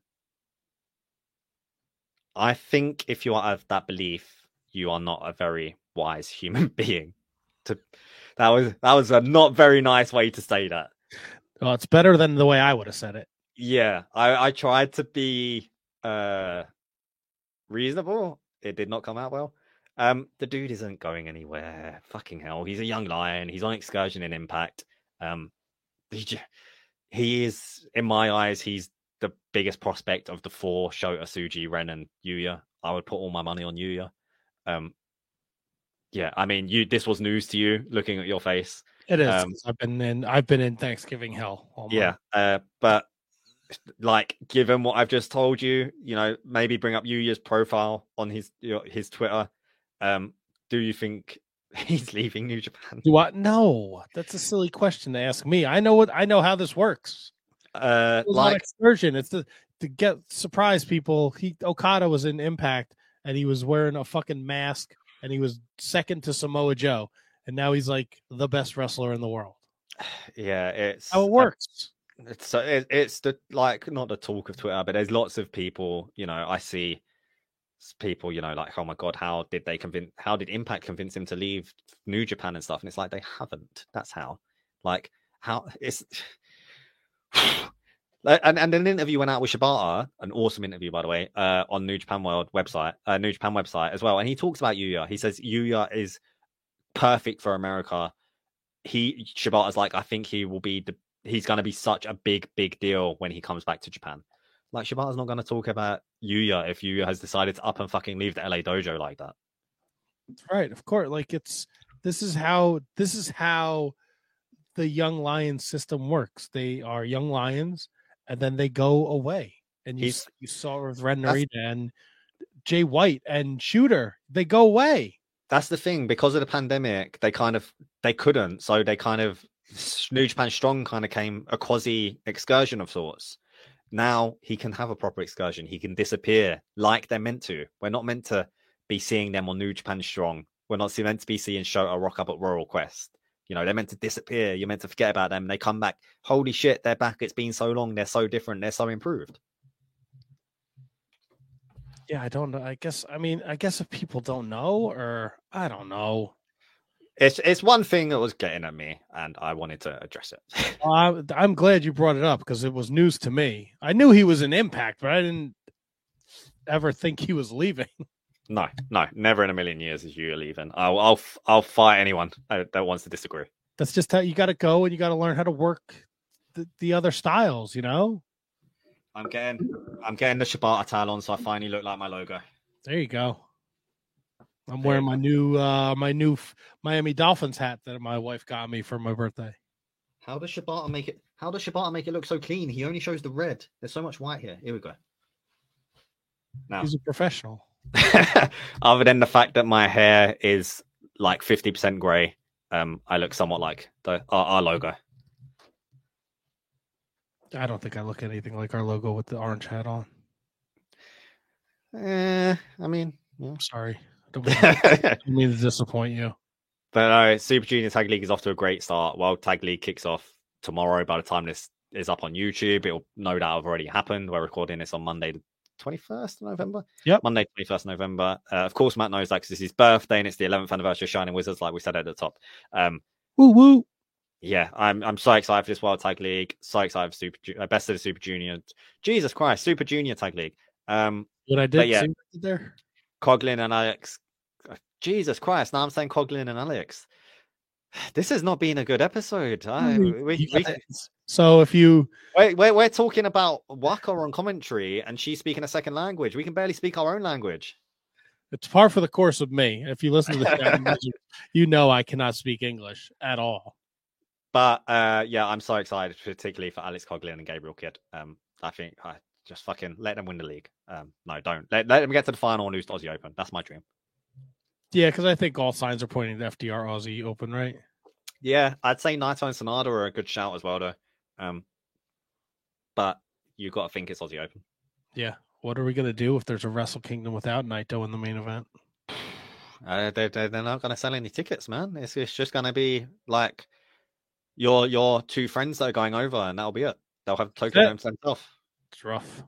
I think if you are of that belief, you are not a very wise human being. To that was that was a not very nice way to say that. Well, it's better than the way I would have said it. Yeah, I, I tried to be uh, reasonable. It did not come out well. Um, the dude isn't going anywhere. Fucking hell, he's a young lion. He's on excursion in Impact. Um, he, he is, in my eyes, he's the biggest prospect of the four: Shota, Tsuji, Ren, and Yuya. I would put all my money on Yuya. Um, yeah, I mean, you. This was news to you, looking at your face. It is. Um, I've been in. I've been in Thanksgiving hell. All yeah, uh, but like, given what I've just told you, you know, maybe bring up Yuya's profile on his you know, his Twitter. Um, do you think he's leaving New Japan? Do I? No, that's a silly question to ask me. I know what I know how this works. Uh, It was like on excursion. It's to to get surprise people. He Okada was in Impact, and he was wearing a fucking mask, and he was second to Samoa Joe, and now he's like the best wrestler in the world. Yeah, it's How it works. Uh, it's so it, it's the like not the talk of Twitter, but there's lots of people. You know, I see people. You know, like, oh my god, how did they convince? How did Impact convince him to leave New Japan and stuff? And it's like they haven't. That's how. Like how it's. And, and an interview went out with Shibata, an awesome interview, by the way, uh, on New Japan World website, uh, New Japan website as well. And he talks about Yuya. He says Yuya is perfect for America. He Shibata's like, I think he will be the. He's going to be such a big, big deal when he comes back to Japan. Like, Shibata's not going to talk about Yuya if Yuya has decided to up and fucking leave the L A dojo like that. Right, of course. Like it's this is how this is how the Young Lions system works. They are young lions, and then they go away. And you He's- you saw with Red Narita and Jay White and Shooter, they go away. That's the thing. Because of the pandemic, they kind of they couldn't. So they kind of New Japan Strong kind of came a quasi excursion of sorts. Now he can have a proper excursion. He can disappear like they're meant to. We're not meant to be seeing them on New Japan Strong. We're not meant to be seeing Shota rock up at Royal Quest. You know, they're meant to disappear. You're meant to forget about them. They come back. Holy shit, they're back. It's been so long. They're so different. They're so improved. Yeah, I don't know. I guess, I mean, I guess if people don't know, or I don't know. It's it's one thing that was getting at me, and I wanted to address it. uh, I'm glad you brought it up because it was news to me. I knew he was an Impact, but I didn't ever think he was leaving. No, no, never in a million years is you leaving. I'll, I'll, I'll fight anyone that wants to disagree. That's just how you got to go, and you got to learn how to work the, the other styles. You know. I'm getting, I'm getting the Shibata towel on, so I finally look like my logo. There you go. I'm wearing my new, uh, my new Miami Dolphins hat that my wife got me for my birthday. How does Shibata make it? How does Shibata make it look so clean? He only shows the red. There's so much white here. Here we go. Now, he's a professional. Other than the fact that my hair is like fifty percent grey, um, I look somewhat like the our, our logo. I don't think I look anything like our logo with the orange hat on. Eh, I mean, yeah. Sorry. I don't mean, I don't mean to disappoint you. But no, Super Junior Tag League is off to a great start. World Tag League kicks off tomorrow. By the time this is up on YouTube, it'll no doubt have already happened. We're recording this on Monday, the twenty-first of November. Yep. Monday, twenty-first of November. Uh, of course, Matt knows that because it's his birthday and it's the eleventh anniversary of Shining Wizards, like we said at the top. Um, woo woo. Yeah, I'm I'm so excited for this World Tag League. So excited for Super uh, Best of the Super Junior. Jesus Christ, Super Junior Tag League. Um, what I did yeah, see what there. Coughlin and Alex. Jesus Christ! Now I'm saying Coughlin and Alex. This has not been a good episode. I, we, we, we, so if you we're, we're, we're talking about Waka on commentary, and she's speaking a second language. We can barely speak our own language. It's par for the course of me. If you listen to the you know I cannot speak English at all. But uh, yeah, I'm so excited, particularly for Alex Coughlin and Gabriel Kidd. Um, I think I just fucking let them win the league. Um, no, don't let, let them get to the final and lose to Aussie Open. That's my dream. Yeah, because I think all signs are pointing to F D R Aussie Open, right? Yeah, I'd say Naito and Sonata are a good shout as well, though. Um, but you got to think it's Aussie Open. Yeah. What are we gonna do if there's a Wrestle Kingdom without Naito in the main event? Uh, they're, they're not gonna sell any tickets, man. It's it's just gonna be like your your two friends that are going over, and that'll be it. They'll have Tokyo Dome sent off. It's rough.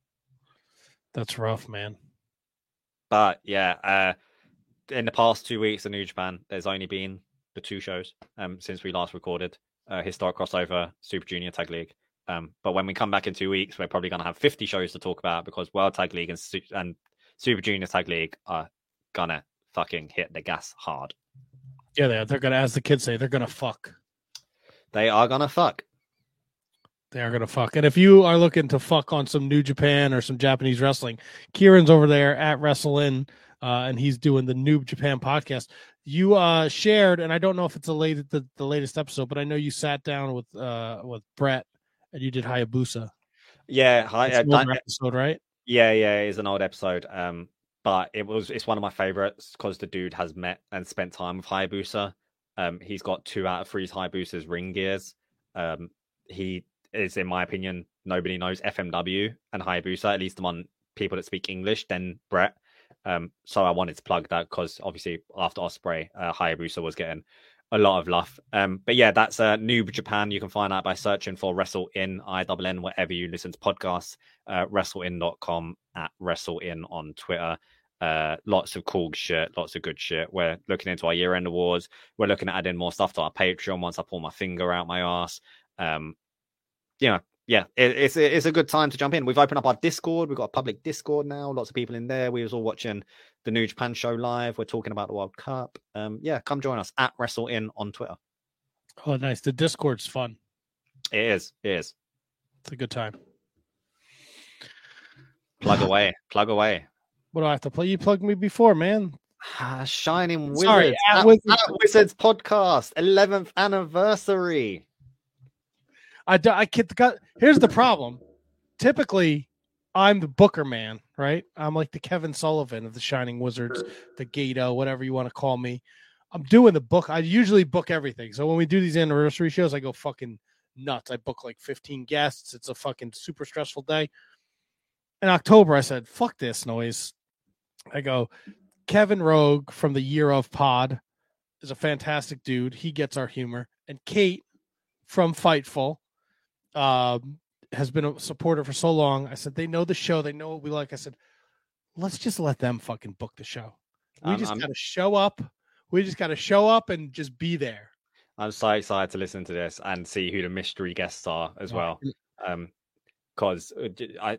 That's rough, man. But yeah, uh, in the past two weeks in New Japan, there's only been the two shows um, since we last recorded. Uh, Historic Crossover, Super Junior Tag League. Um, but when we come back in two weeks, we're probably going to have fifty shows to talk about because World Tag League and, and Super Junior Tag League are gonna fucking hit the gas hard. Yeah, they are. They're gonna, as the kids say, they're gonna fuck. They are gonna fuck. They are gonna fuck. And if you are looking to fuck on some New Japan or some Japanese wrestling, Kieran's over there at Wrestle In, uh, and he's doing the New Japan podcast. You uh, shared, and I don't know if it's the latest the, the latest episode, but I know you sat down with uh, with Brett and you did Hayabusa. Yeah, hi, uh, an episode, right? Yeah, yeah, it's an old episode. Um, but it was it's one of my favorites because the dude has met and spent time with Hayabusa. Um, he's got two out of three Hayabusa's ring gears. Um, he is, in my opinion, nobody knows F M W and Hayabusa, at least among people that speak English, than Brett. Um, so I wanted to plug that because obviously after Ospreay, uh, Hayabusa was getting a lot of love. Um, but yeah, that's uh, New Japan. You can find that by searching for Wrestle In, I N N, wherever you listen to podcasts, uh, wrestle in dot com, at Wrestle In on Twitter. Uh, lots of cool shit, lots of good shit. We're looking into our year-end awards. We're looking at adding more stuff to our Patreon once I pull my finger out my ass. Um, you know, yeah, it, it's it's a good time to jump in. We've opened up our Discord. We've got a public Discord now. Lots of people in there. We was all watching the New Japan show live. We're talking about the World Cup. Um, yeah, come join us at Wrestle In on Twitter. Oh, nice. The Discord's fun. It is. It is. It's a good time. Plug away. Plug away. What do I have to play? You plugged me before, man. Shining Wizards. Sorry, at, at Wizards. at Wizards podcast, eleventh anniversary. I, I get got. Here's the problem. Typically, I'm the booker man, right? I'm like the Kevin Sullivan of the Shining Wizards, the Gato, whatever you want to call me. I'm doing the book. I usually book everything. So when we do these anniversary shows, I go fucking nuts. I book like fifteen guests. It's a fucking super stressful day. In October, I said, fuck this noise. I go, Kevin Rogue from the Year of Pod is a fantastic dude. He gets our humor. And Kate from Fightful um, has been a supporter for so long. I said, they know the show. They know what we like. I said, let's just let them fucking book the show. We Um, just I'm- got to show up. We just got to show up and just be there. I'm so excited to listen to this and see who the mystery guests are as well. Um, because I,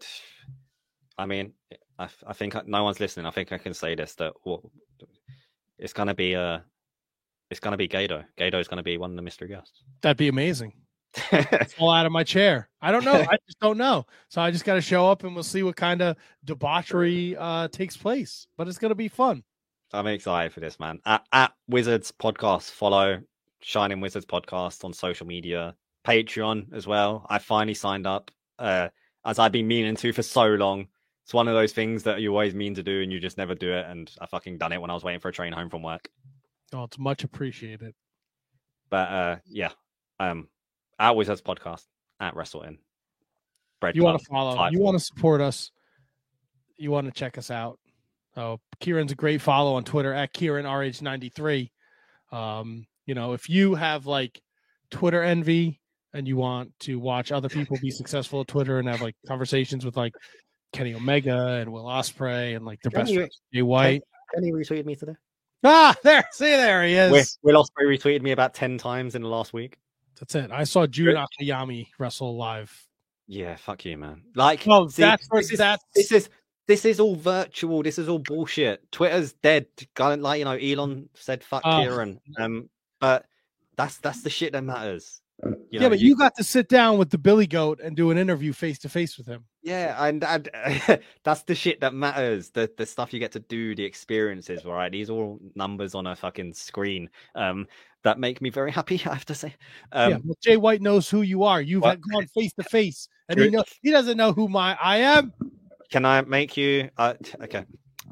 I mean, I, I think no one's listening. I think I can say this that well, it's gonna be a, it's gonna be Gato. Gato is gonna be one of the mystery guests. That'd be amazing. Fall out of my chair. I don't know. I just don't know. So I just got to show up and we'll see what kind of debauchery uh, takes place. But it's going to be fun. I'm excited for this, man. At, at Wizards Podcast, follow Shining Wizards Podcast on social media, Patreon as well. I finally signed up, uh, as I've been meaning to for so long. It's one of those things that you always mean to do and you just never do it. And I fucking done it when I was waiting for a train home from work. Oh, it's much appreciated. But uh, yeah, um, at Wizards Podcast, at WrestleIn. Bread You want Club, to follow, Five you Four. want to support us, you want to check us out. Oh, Kieran's a great follow on Twitter at Kieran R H ninety-three. Um, you know, if you have like Twitter envy and you want to watch other people be successful at Twitter and have like conversations with like Kenny Omega and Will Ospreay and like their Can best you- friend Jay White. Can he retweeted me today? Ah, there, see, there he is. Will, Will Ospreay retweeted me about ten times in the last week. That's it. I saw Jun Akiyami wrestle live. Yeah, fuck you, man. Like, Oh, see, that's where this is, that's this is this is all virtual. This is all bullshit. Twitter's dead. Kind of like, you know, Elon said fuck Oh. Kieran. Um, but that's that's the shit that matters. You yeah, know, but you got to sit down with the Billy Goat and do an interview face to face with him. yeah, and, and that's the shit that matters. The the stuff you get to do, the experiences, right? These are all numbers on a fucking screen. Um, that make me very happy. I have to say. Um, yeah, well, Jay White knows who you are. You've what? gone face to face, and he know he doesn't know who my I am. Can I make you? Uh, okay.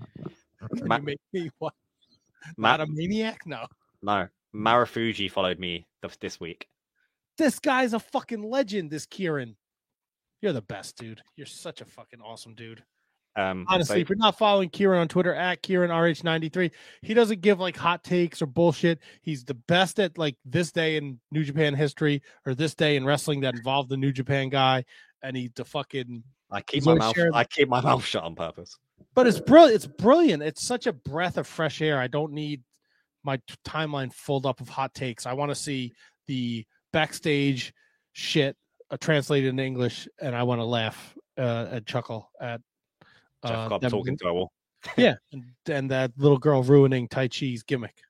Can Ma- you make me what? Ma- Not a maniac? No. no, Marufuji followed me th- this week. This guy's a fucking legend. This Kieran, you're the best, dude. You're such a fucking awesome dude. Um, Honestly, so- if you're not following Kieran on Twitter at Kieran R H ninety-three, he doesn't give like hot takes or bullshit. He's the best at like this day in New Japan history or this day in wrestling that involved the New Japan guy. And he the fucking, I keep he's my always mouth. sharing- I keep my mouth shut on purpose. but it's brilliant. It's brilliant. It's such a breath of fresh air. I don't need my t- timeline filled up of hot takes. I want to see the backstage shit uh, translated in English, and I want to laugh uh, and chuckle at Jeff uh, Cobb them- talking to a wall. yeah, and, and that little girl ruining Tai Chi's gimmick.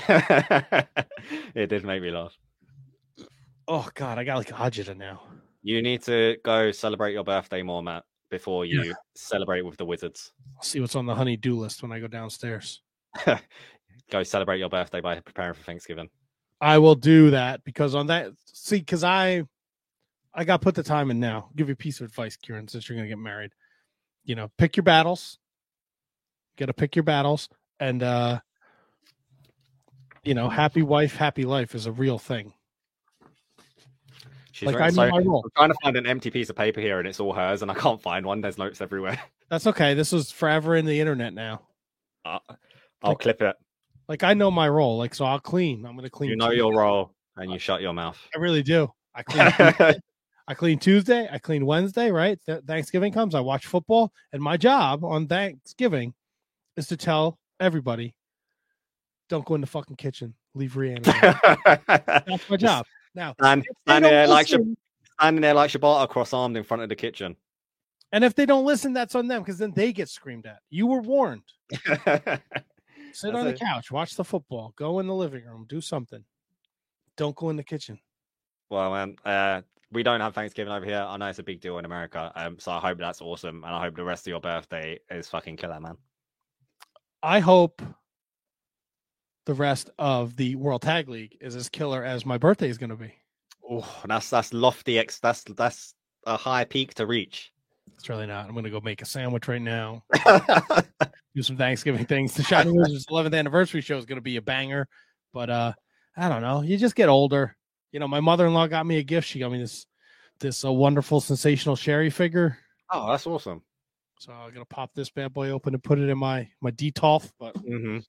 It did make me laugh. Oh God, I got like agita now. You need to go celebrate your birthday more, Matt, before you celebrate with the Wizards. I'll see what's on the honey-do list when I go downstairs. Go celebrate your birthday by preparing for Thanksgiving. I will do that because on that, see, because I, I got to put the time in now. I'll give you a piece of advice, Kieran, since you're going to get married. You know, pick your battles. Got to pick your battles, and uh, you know, happy wife, happy life is a real thing. She's Like, right. I know So, my role. I'm trying to find an empty piece of paper here, and it's all hers, and I can't find one. There's notes everywhere. That's okay. This is forever in the internet now. Uh, I'll Like- clip it. Like I know my role. Like so, I'll clean. I'm going to clean. You know Tuesday. your role, and you shut your mouth. I really do. I clean. Tuesday, I clean Tuesday. I clean Wednesday. Right. Th- Thanksgiving comes. I watch football, and my job on Thanksgiving is to tell everybody, don't go in the fucking kitchen. Leave reanimated. That's my job. Now, And if they standing don't there like Shib- listen- standing there like Shibata, cross-armed in front of the kitchen. and if they don't listen, that's on them because then they get screamed at. You were warned. Sit That's on the it. couch, watch the football, go in the living room, do something. Don't go in the kitchen. Well, man, uh, we don't have Thanksgiving over here. I know it's a big deal in America, um, so I hope that's awesome, and I hope the rest of your birthday is fucking killer, man. I hope the rest of the World Tag League is as killer as my birthday is going to be. Oh, that's that's lofty. Ex- that's that's a high peak to reach. It's really not. I'm going to go make a sandwich right now. Do some Thanksgiving things. The Shining Wizards eleventh anniversary show is going to be a banger, but uh, I don't know. You just get older. You know, my mother-in-law got me a gift. She got me this this uh, wonderful, sensational Sherry figure. Oh, that's awesome. So I'm gonna pop this bad boy open and put it in my my Detolf. But Mm-hmm.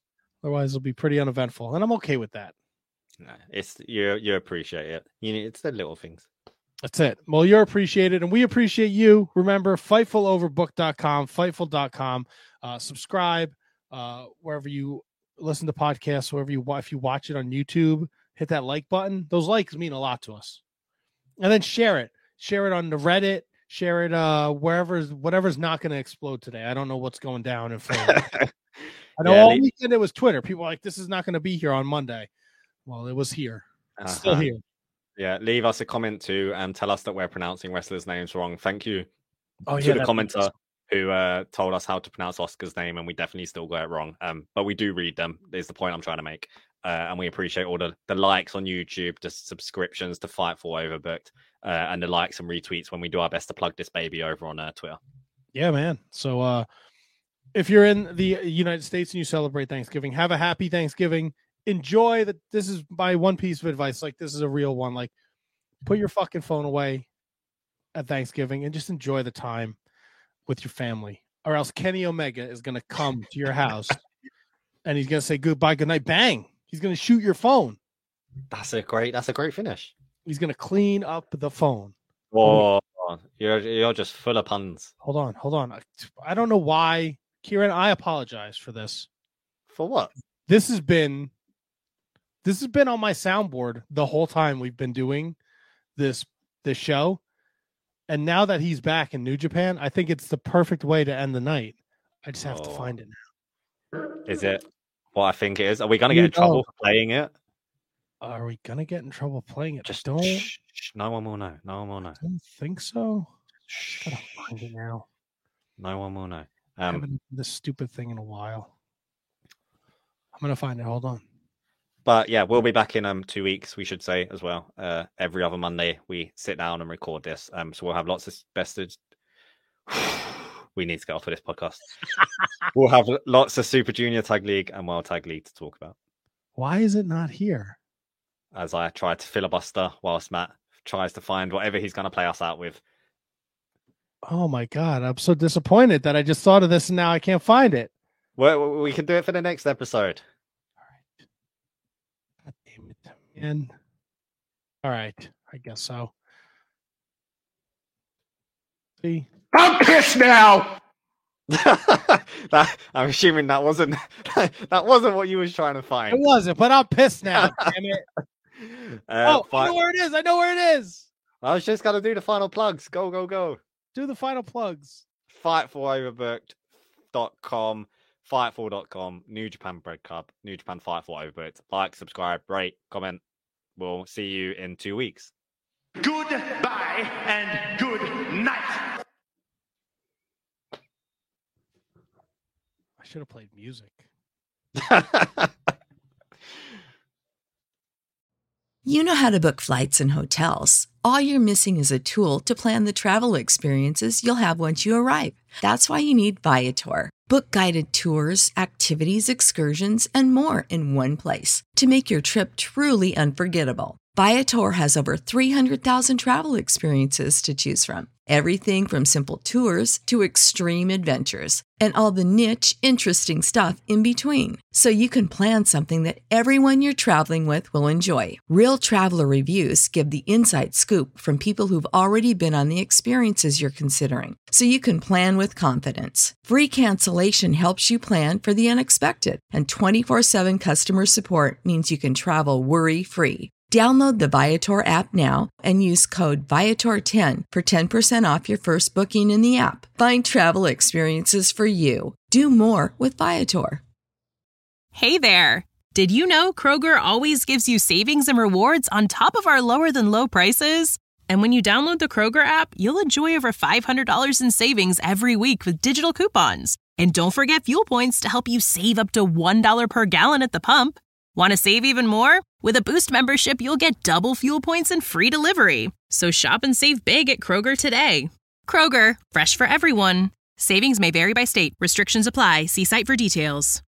Otherwise, it'll be pretty uneventful, and I'm okay with that. No, it's you. You appreciate it. You need, it's the little things. That's it. Well, you're appreciated, and we appreciate you. Remember, fightful overbook dot com, fightful dot com. Uh, subscribe uh, wherever you listen to podcasts, wherever you if you watch it on YouTube. Hit that like button. Those likes mean a lot to us. And then share it. Share it on the Reddit. Share it uh, wherever's whatever's not going to explode today. I don't know what's going down in Florida. I know yeah, all leave- weekend it was Twitter. People were like, this is not going to be here on Monday. Well, it was here. It's uh-huh. still here. Yeah, leave us a comment too and tell us that we're pronouncing wrestlers' names wrong. Thank you oh, to yeah, the commenter who uh, told us how to pronounce Oscar's name, and we definitely still got it wrong. Um, but we do read them, is the point I'm trying to make. Uh, and we appreciate all the, the likes on YouTube, the subscriptions to Fightful Overbooked, uh, and the likes and retweets when we do our best to plug this baby over on uh, Twitter. Yeah, man. So uh, if you're in the United States and you celebrate Thanksgiving, have a happy Thanksgiving. Enjoy that. This is my one piece of advice. Like, this is a real one. Like, put your fucking phone away at Thanksgiving and just enjoy the time with your family, or else Kenny Omega is going to come to your house and he's going to say goodbye, good night, bang. He's going to shoot your phone. That's a great, that's a great finish. He's going to clean up the phone. Oh, you're, you're just full of puns. Hold on. Hold on. I, I don't know why. Kieran, I apologize for this. For what? This has been, this has been on my soundboard the whole time we've been doing this, this show. And now that he's back in New Japan, I think it's the perfect way to end the night. I just have oh. to find it now. Is it what I think it is? Are we going to get in trouble know. for playing it? Are we going to get in trouble playing it? Just don't. Shh, shh, no one will know. No one will know. I don't think so. Shh. I gotta find it now. No one will know. Um, I haven't done this stupid thing in a while. I'm going to find it. Hold on. But yeah, we'll be back in um two weeks, we should say, as well. Uh, every other Monday, we sit down and record this. Um, so we'll have lots of best. We need to get off of this podcast. We'll have lots of Super Junior Tag League and World Tag League to talk about. Why is it not here? As I try to filibuster whilst Matt tries to find whatever he's going to play us out with. Oh my God, I'm so disappointed that I just thought of this and now I can't find it. Well, we can do it for the next episode. And all right, I guess so. See, I'm pissed now. that, I'm assuming that wasn't that wasn't what you was trying to find. It wasn't, but I'm pissed now. Damn it! Uh, oh, fi- I know where it is. I know where it is. I was just gonna do the final plugs. Go, go, go. Do the final plugs. fightful overbooked dot com. Fightful dot com, New Japan Bread Club, New Japan Fightful Overbooked. Like, subscribe, rate, comment. We'll see you in two weeks. Goodbye and good night. I should have played music. You know how to book flights and hotels. All you're missing is a tool to plan the travel experiences you'll have once you arrive. That's why you need Viator. Book guided tours, activities, excursions, and more in one place to make your trip truly unforgettable. Viator has over three hundred thousand travel experiences to choose from. Everything from simple tours to extreme adventures and all the niche, interesting stuff in between. So you can plan something that everyone you're traveling with will enjoy. Real traveler reviews give the inside scoop from people who've already been on the experiences you're considering. So you can plan with confidence. Free cancellation helps you plan for the unexpected. And twenty-four seven customer support means you can travel worry-free. Download the Viator app now and use code Viator ten for ten percent off your first booking in the app. Find travel experiences for you. Do more with Viator. Hey there. Did you know Kroger always gives you savings and rewards on top of our lower than low prices? And when you download the Kroger app, you'll enjoy over five hundred dollars in savings every week with digital coupons. And don't forget fuel points to help you save up to one dollar per gallon at the pump. Want to save even more? With a Boost membership, you'll get double fuel points and free delivery. So shop and save big at Kroger today. Kroger, fresh for everyone. Savings may vary by state. Restrictions apply. See site for details.